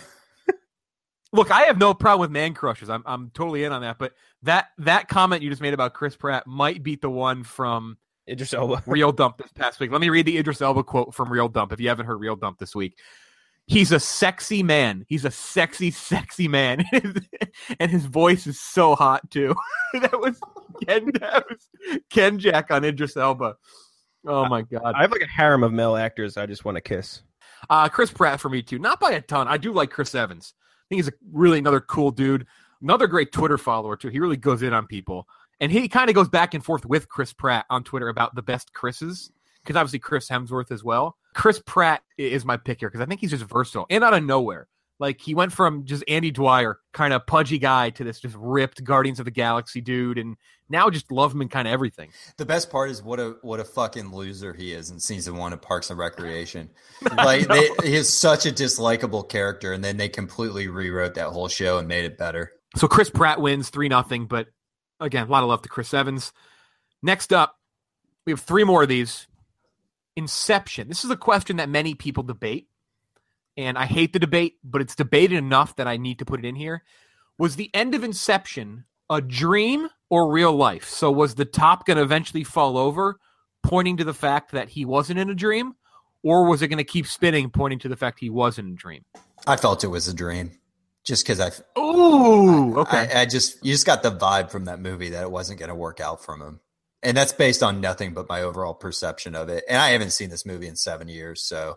Look, I have no problem with man crushes. I'm I'm totally in on that. But that that comment you just made about Chris Pratt might beat the one from Idris Elba. Real Dump this past week. Let me read the Idris Elba quote from Real Dump. If you haven't heard Real Dump this week, he's a sexy man. He's a sexy, sexy man, and his voice is so hot too. that was Ken. That was Ken Jack on Idris Elba. Oh my god! I have like a harem of male actors I just want to kiss. Uh, Chris Pratt for me too. Not by a ton. I do like Chris Evans. I think he's a really another cool dude. Another great Twitter follower too. He really goes in on people, and he kind of goes back and forth with Chris Pratt on Twitter about the best Chris's. Because obviously Chris Hemsworth as well. Chris Pratt is my pick here because I think he's just versatile and out of nowhere. Like he went from just Andy Dwyer, kind of pudgy guy, to this just ripped Guardians of the Galaxy dude, and now just love him in kind of everything. The best part is what a what a fucking loser he is in season one of Parks and Recreation. Like they, he is such a dislikable character, and then they completely rewrote that whole show and made it better. So Chris Pratt wins three nothing, but again, a lot of love to Chris Evans. Next up, we have three more of these. Inception. This is a question that many people debate, and I hate the debate, but it's debated enough that I need to put it in here. Was the end of Inception a dream or real life? So was the top going to eventually fall over, pointing to the fact that he wasn't in a dream, or was it going to keep spinning, pointing to the fact he was in a dream? I felt it was a dream, just because I. Ooh, okay. I, I just you just got the vibe from that movie that it wasn't going to work out from him. And that's based on nothing but my overall perception of it. And I haven't seen this movie in seven years, so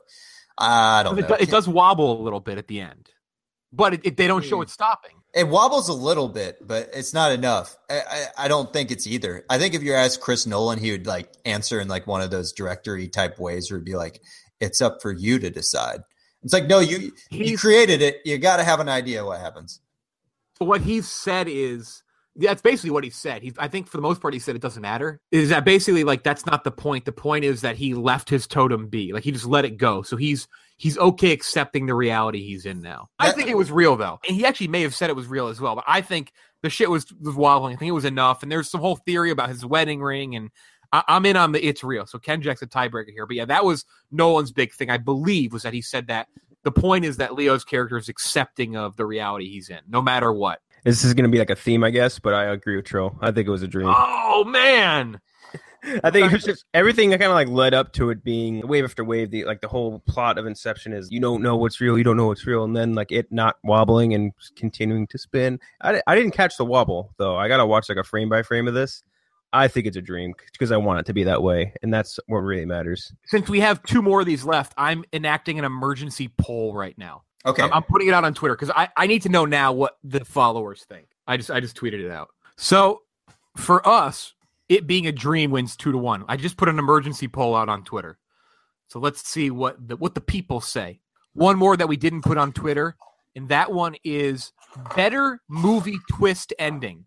I don't it know. Do, it does wobble a little bit at the end, but it, it, they don't show it stopping. It wobbles a little bit, but it's not enough. I, I, I don't think it's either. I think if you ask Chris Nolan, he would like answer in like one of those directory type ways where he'd be like, it's up for you to decide. It's like, no, you, you created it. You got to have an idea what happens. What he's said is, that's basically what he said. He, I think for the most part, he said it doesn't matter. Is that basically like that's not the point? The point is that he left his totem be. Like he just let it go. So he's he's okay accepting the reality he's in now. I think it was real though, and he actually may have said it was real as well. But I think the shit was was wobbling. I think it was enough. And there's some whole theory about his wedding ring, and I, I'm in on the it's real. So Ken Jack's a tiebreaker here. But yeah, that was Nolan's big thing. I believe was that he said that the point is that Leo's character is accepting of the reality he's in, no matter what. This is going to be like a theme, I guess, but I agree with Trill. I think it was a dream. Oh, man. I think it was just everything that kind of like led up to it being wave after wave. The like the whole plot of Inception is you don't know what's real, you don't know what's real, and then like it not wobbling and continuing to spin. I, I didn't catch the wobble, though. I got to watch like a frame by frame of this. I think it's a dream because I want it to be that way, and that's what really matters. Since we have two more of these left, I'm enacting an emergency poll right now. Okay. I'm, I'm putting it out on Twitter because I, I need to know now what the followers think. I just I just tweeted it out. So for us, it being a dream wins two to one. I just put an emergency poll out on Twitter. So let's see what the what the people say. One more that we didn't put on Twitter, and that one is better movie twist ending.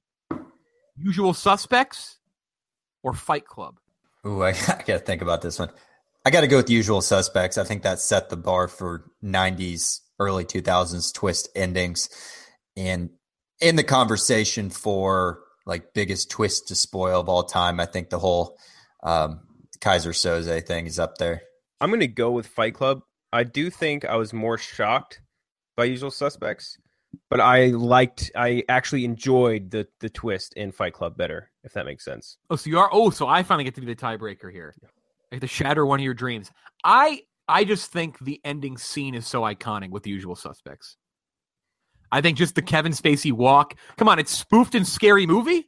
Usual Suspects or Fight Club? Ooh, I, I got to think about this one. I got to go with Usual Suspects. I think that set the bar for nineties, early two thousands twist endings. And in the conversation for like biggest twist to spoil of all time, I think the whole um, Kaiser Soze thing is up there. I'm going to go with Fight Club. I do think I was more shocked by Usual Suspects, but I liked, I actually enjoyed the the twist in Fight Club better, if that makes sense. Oh, so you are, oh, so I finally get to be the tiebreaker here. I get to shatter one of your dreams. I I just think the ending scene is so iconic with The Usual Suspects. I think just the Kevin Spacey walk. Come on, it's spoofed in Scary Movie?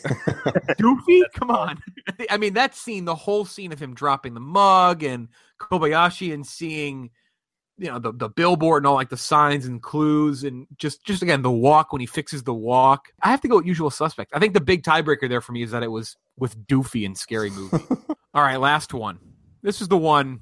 Doofy? Come on. I mean, that scene, the whole scene of him dropping the mug and Kobayashi and seeing, you know, the, the billboard and all like the signs and clues and just, just again, the walk when he fixes the walk. I have to go with Usual Suspects. I think the big tiebreaker there for me is that it was with Doofy in Scary Movie. All right, last one. This is the one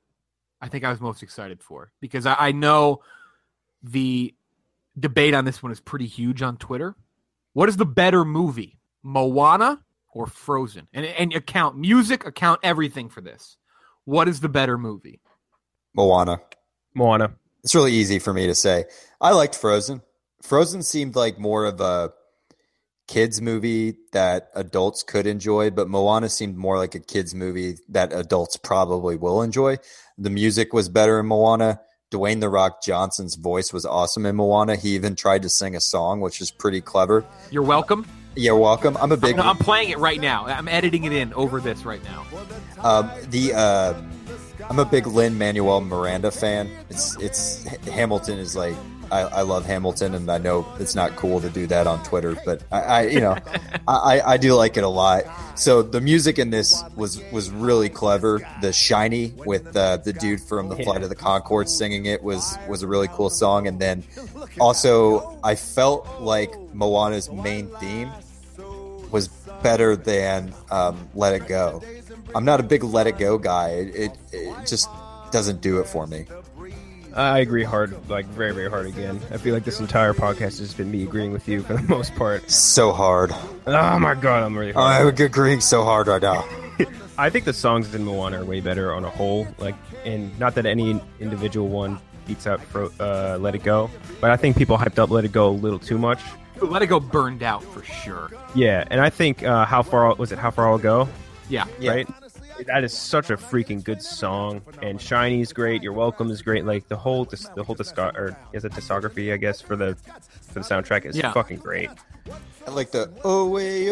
I think I was most excited for because I, I know the debate on this one is pretty huge on Twitter. What is the better movie, Moana or Frozen? And and account music, account everything for this. What is the better movie? Moana. Moana. It's really easy for me to say. I liked Frozen. Frozen seemed like more of a kids movie that adults could enjoy, but Moana seemed more like a kids movie that adults probably will enjoy. The music was better in Moana. Dwayne The Rock Johnson's voice was awesome in Moana. He even tried to sing a song, which is pretty clever. You're welcome. You're welcome. I'm a big. I'm, I'm playing it right now. I'm editing it in over this right now. Um, the uh, I'm a big Lin-Manuel Miranda fan. It's it's Hamilton is like I, I love Hamilton, and I know it's not cool to do that on Twitter, but I, I you know I, I do like it a lot. So the music in this was was really clever. The Shiny with uh, the dude from the Flight of the Conchords singing it was was a really cool song. And then also I felt like Moana's main theme was better than um, Let It Go. I'm not a big Let It Go guy. It, it it just doesn't do it for me. I agree hard, like very, very hard again. I feel like this entire podcast has been me agreeing with you for the most part. So hard. Oh my god, I'm really hard. I'm agreeing so hard right now. I think the songs in Moana are way better on a whole. Like, and not that any individual one beats out for, uh, Let It Go, but I think people hyped up Let It Go a little too much. Let It Go burned out for sure. Yeah, and I think uh, How Far was it? How Far I'll Go? Yeah, right. Yeah. That is such a freaking good song, and Shiny's great. You're Welcome is great. Like the whole, the whole disco or is it discography? I guess for the for the soundtrack is yeah. fucking great. I like the away,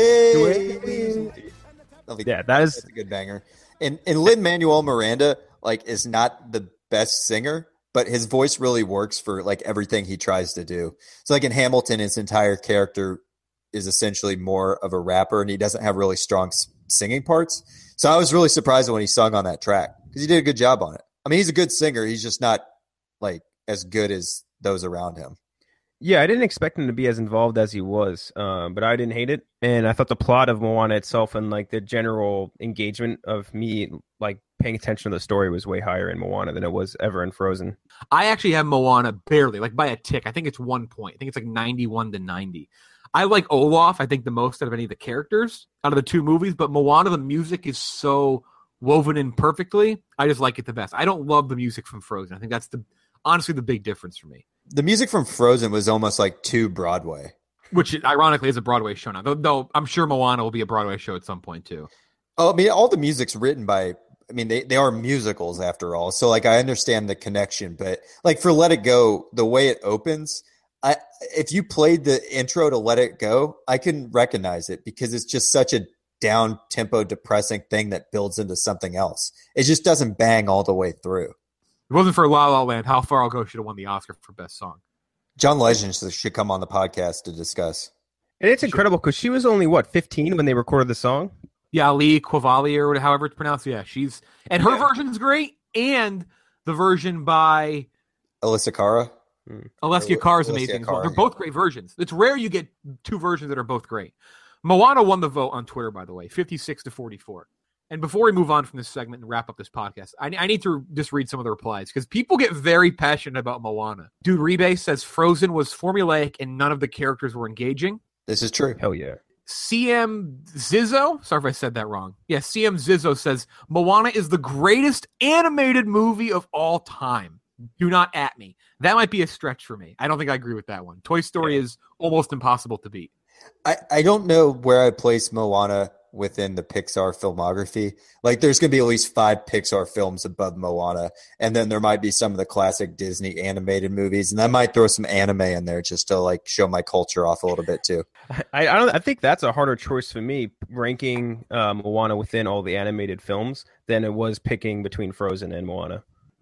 away. Yeah, that is that's a good banger. And and Lin-Manuel Miranda like is not the best singer, but his voice really works for like everything he tries to do. So like in Hamilton, his entire character is essentially more of a rapper, and he doesn't have really strong singing parts. So I was really surprised when he sung on that track because he did a good job on it. I mean, he's a good singer. He's just not like as good as those around him. Yeah, I didn't expect him to be as involved as he was, um, but I didn't hate it. And I thought the plot of Moana itself and like the general engagement of me like paying attention to the story was way higher in Moana than it was ever in Frozen. I actually have Moana barely, like by a tick. I think it's one point. I think it's like ninety-one to ninety. I like Olaf, I think, the most out of any of the characters out of the two movies, but Moana, the music is so woven in perfectly. I just like it the best. I don't love the music from Frozen. I think that's the honestly the big difference for me. The music from Frozen was almost like too Broadway. Which, ironically, is a Broadway show now. Though, though I'm sure Moana will be a Broadway show at some point, too. Oh, I mean, all the music's written by... I mean, they, they are musicals, after all. So, like, I understand the connection. But, like, for Let It Go, the way it opens... I, if you played the intro to Let It Go, I couldn't recognize it because it's just such a down-tempo, depressing thing that builds into something else. It just doesn't bang all the way through. If it wasn't for La La Land, How Far I'll Go should have won the Oscar for Best Song. John Legend should come on the podcast to discuss. And it's incredible because she was only, what, fifteen when they recorded the song? Yeah, Lee Quavali or however it's pronounced. Yeah, she's... And her yeah. version's great, and the version by... Alessia Cara? Mm. Alessia Cara is amazing as well. They're both great versions. It's rare you get two versions that are both great. Moana won the vote on Twitter, by the way, fifty-six to forty-four. And before we move on from this segment and wrap up this podcast, I, I need to just read some of the replies because people get very passionate about Moana. Dude Rebase says Frozen was formulaic and none of the characters were engaging. This is true. Hell yeah. C M Zizzo, sorry if I said that wrong. Yeah, C M Zizzo says Moana is the greatest animated movie of all time. Do not at me. That might be a stretch for me. I don't think I agree with that one. Toy Story yeah. is almost impossible to beat. I, I don't know where I place Moana within the Pixar filmography. Like, there's going to be at least five Pixar films above Moana, and then there might be some of the classic Disney animated movies, and I might throw some anime in there just to like show my culture off a little bit too. I I, don't, I think that's a harder choice for me, ranking um, Moana within all the animated films than it was picking between Frozen and Moana.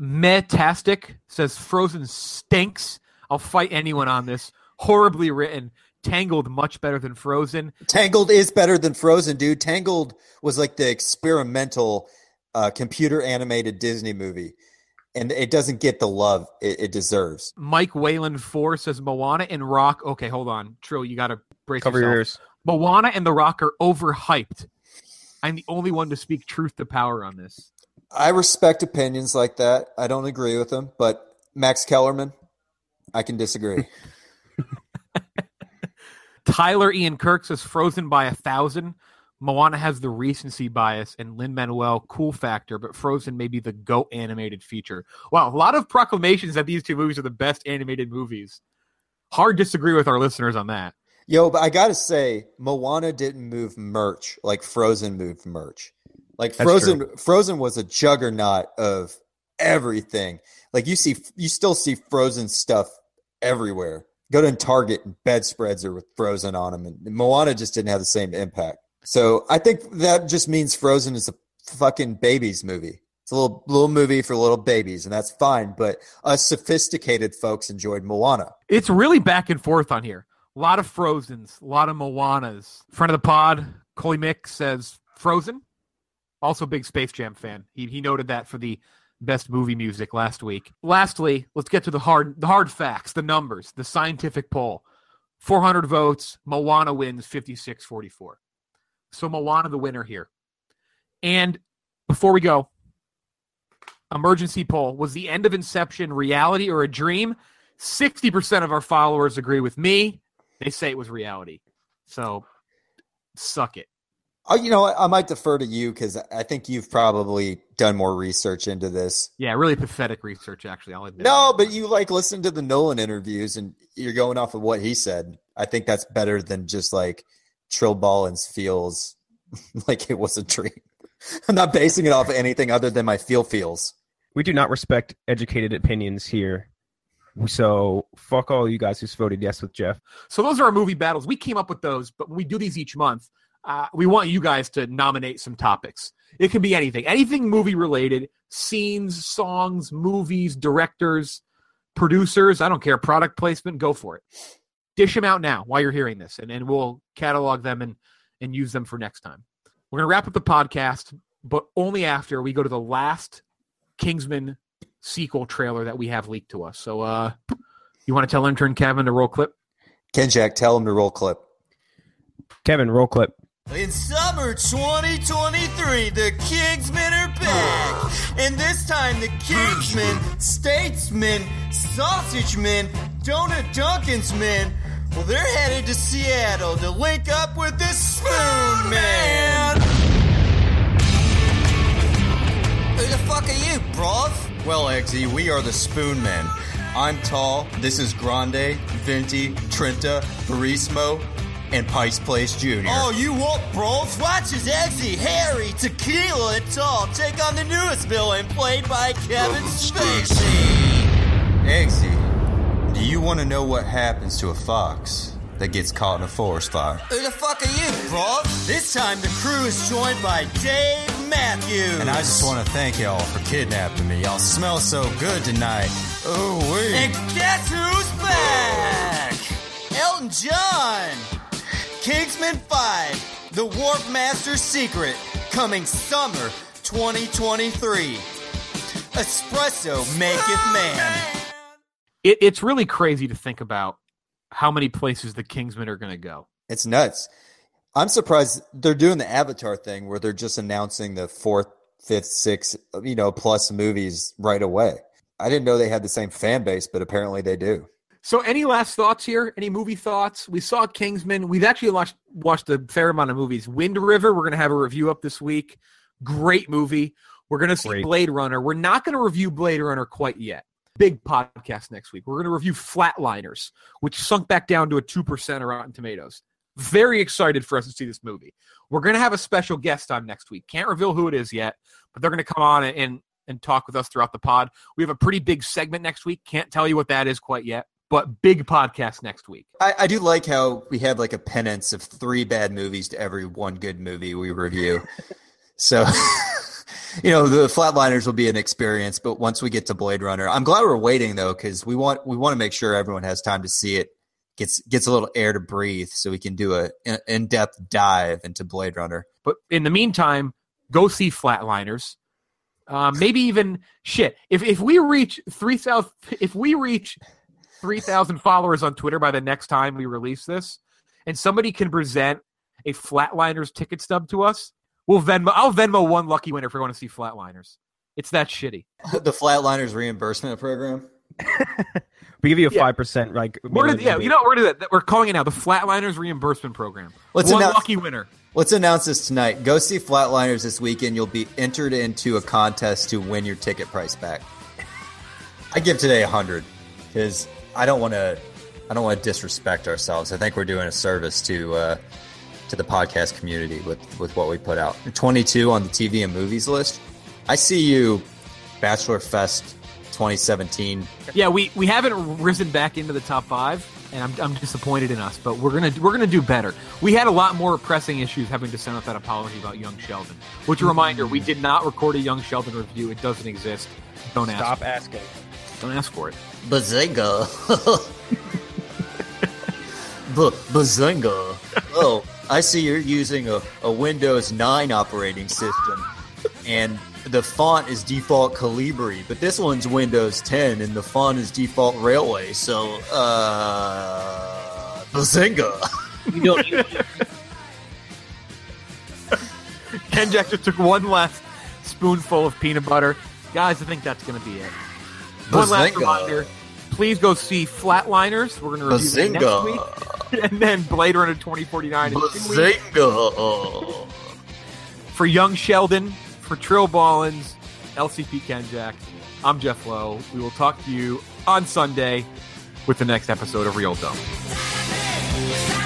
Metastic says Frozen stinks. I'll fight anyone on this. Horribly written. Tangled much better than Frozen. Tangled is better than Frozen, dude. Tangled was like the experimental uh, computer animated Disney movie, and it doesn't get the love it, it deserves. Mike Wayland four says Moana and Rock. Okay, hold on, Trill, you got to brace Cover yourself. Your ears. Moana and The Rock are overhyped. I'm the only one to speak truth to power on this. I respect opinions like that. I don't agree with them, but Max Kellerman, I can disagree. Tyler Ian Kirk says Frozen by a thousand. Moana has the recency bias, and Lin-Manuel cool factor, but Frozen may be the GOAT animated feature. Wow, a lot of proclamations that these two movies are the best animated movies. Hard disagree with our listeners on that. Yo, but I gotta say, Moana didn't move merch like Frozen moved merch. Like Frozen, Frozen was a juggernaut of everything. Like you see, you still see Frozen stuff everywhere. Go to Target and bedspreads are with Frozen on them, and Moana just didn't have the same impact. So I think that just means Frozen is a fucking babies movie. It's a little little movie for little babies, and that's fine. But us sophisticated folks enjoyed Moana. It's really back and forth on here. A lot of Frozens, a lot of Moanas. Friend of the pod, Coley Mick says Frozen. Also big Space Jam fan. He he noted that for the best movie music last week. Lastly, let's get to the hard the hard facts, the numbers, the scientific poll. four hundred votes, Moana wins fifty-six forty-four. So Moana the winner here. And before we go, emergency poll. Was the end of Inception reality or a dream? sixty percent of our followers agree with me. They say it was reality. So, suck it. Oh, you know what? I might defer to you because I think you've probably done more research into this. Yeah, really pathetic research, actually. I'll admit. No, but you like listen to the Nolan interviews and you're going off of what he said. I think that's better than just like Trill Ballins feels like it was a dream. I'm not basing it off of anything other than my feel feels. We do not respect educated opinions here. So fuck all you guys who's voted yes with Jeff. So those are our movie battles. We came up with those, but when we do these each month, uh, we want you guys to nominate some topics. It can be anything. Anything movie related. Scenes, songs, movies, directors, producers. I don't care. Product placement. Go for it. Dish them out now while you're hearing this, and, and we'll catalog them and, and use them for next time. We're going to wrap up the podcast, but only after we go to the last Kingsman sequel trailer that we have leaked to us. So uh, you want to tell intern Kevin to roll clip? Ken Jack, tell him to roll clip. Kevin, roll clip. In summer twenty twenty-three, the Kingsmen are back. And this time, the Kingsmen, Statesmen, Sausage Men, Donut Duncan's men, well, they're headed to Seattle to link up with the Spoon Man. Who the fuck are you, bruv? Well, Eggsy, we are the Spoon Men. I'm tall. This is Grande, Venti, Trenta, Verismo, and Pikes Place Junior Oh, you what, bros? Watch as Eggsy, Harry, Tequila, and Tall take on the newest villain played by Kevin Spacey. Eggsy, do you want to know what happens to a fox that gets caught in a forest fire? Who the fuck are you, bro? This time the crew is joined by Dave Matthews. And I just want to thank y'all for kidnapping me. Y'all smell so good tonight. Oh, wait. And guess who's back? Elton John. Kingsman five, The Warp Master's Secret, coming summer twenty twenty-three. Espresso maketh man. It, it's really crazy to think about how many places the Kingsmen are going to go. It's nuts. I'm surprised they're doing the Avatar thing where they're just announcing the fourth, fifth, sixth, you know, plus movies right away. I didn't know they had the same fan base, but apparently they do. So any last thoughts here? Any movie thoughts? We saw Kingsman. We've actually watched, watched a fair amount of movies. Wind River, we're going to have a review up this week. Great movie. We're going to see Great. Blade Runner. We're not going to review Blade Runner quite yet. Big podcast next week. We're going to review Flatliners, which sunk back down to a two percent of Rotten Tomatoes. Very excited for us to see this movie. We're going to have a special guest on next week. Can't reveal who it is yet, but they're going to come on and, and, and talk with us throughout the pod. We have a pretty big segment next week. Can't tell you what that is quite yet. But big podcast next week. I, I do like how we have like a penance of three bad movies to every one good movie we review. So, you know, the Flatliners will be an experience, but once we get to Blade Runner, I'm glad we're waiting though, because we want we want to make sure everyone has time to see it, gets gets a little air to breathe, so we can do a an in-depth dive into Blade Runner. But in the meantime, go see Flatliners. Um, maybe even shit. If if we reach three thousand, if we reach three thousand followers on Twitter by the next time we release this, and somebody can present a Flatliners ticket stub to us, we'll Venmo. I'll Venmo one lucky winner if we want to see Flatliners. It's that shitty. The Flatliners reimbursement program. We give you a Yeah. five percent. Like We're gonna, yeah, you know what we're gonna do that. We're calling it now the Flatliners Reimbursement Program. Let's One announce- lucky winner. Let's announce this tonight. Go see Flatliners this weekend. You'll be entered into a contest to win your ticket price back. I give today a hundred because I don't want to. I don't want to disrespect ourselves. I think we're doing a service to uh, to the podcast community with with what we put out. twenty-two on the T V and movies list. I see you, Bachelor Fest twenty seventeen. Yeah, we, we haven't risen back into the top five, and I'm I'm disappointed in us. But we're gonna we're gonna do better. We had a lot more pressing issues having to send out that apology about Young Sheldon. Which a reminder, we did not record a Young Sheldon review. It doesn't exist. Don't ask. Stop asking. Don't ask for it. Bazinga. B- Bazinga. Oh, I see you're using a, a Windows nine operating system, and the font is default Calibri, but this one's Windows ten, and the font is default Railway, so, uh... Bazinga. You don't use Ken Jack just took one last spoonful of peanut butter. Guys, I think that's going to be it. One last Bazinga. reminder. Please go see Flatliners. We're going to review that next Bazinga. week. And then Blade Runner twenty forty-nine in two weeks. Bazinga. For Young Sheldon, for Trill Ballins, L C P Ken Jack, I'm Jeff Lowe. We will talk to you on Sunday with the next episode of Real Dumb.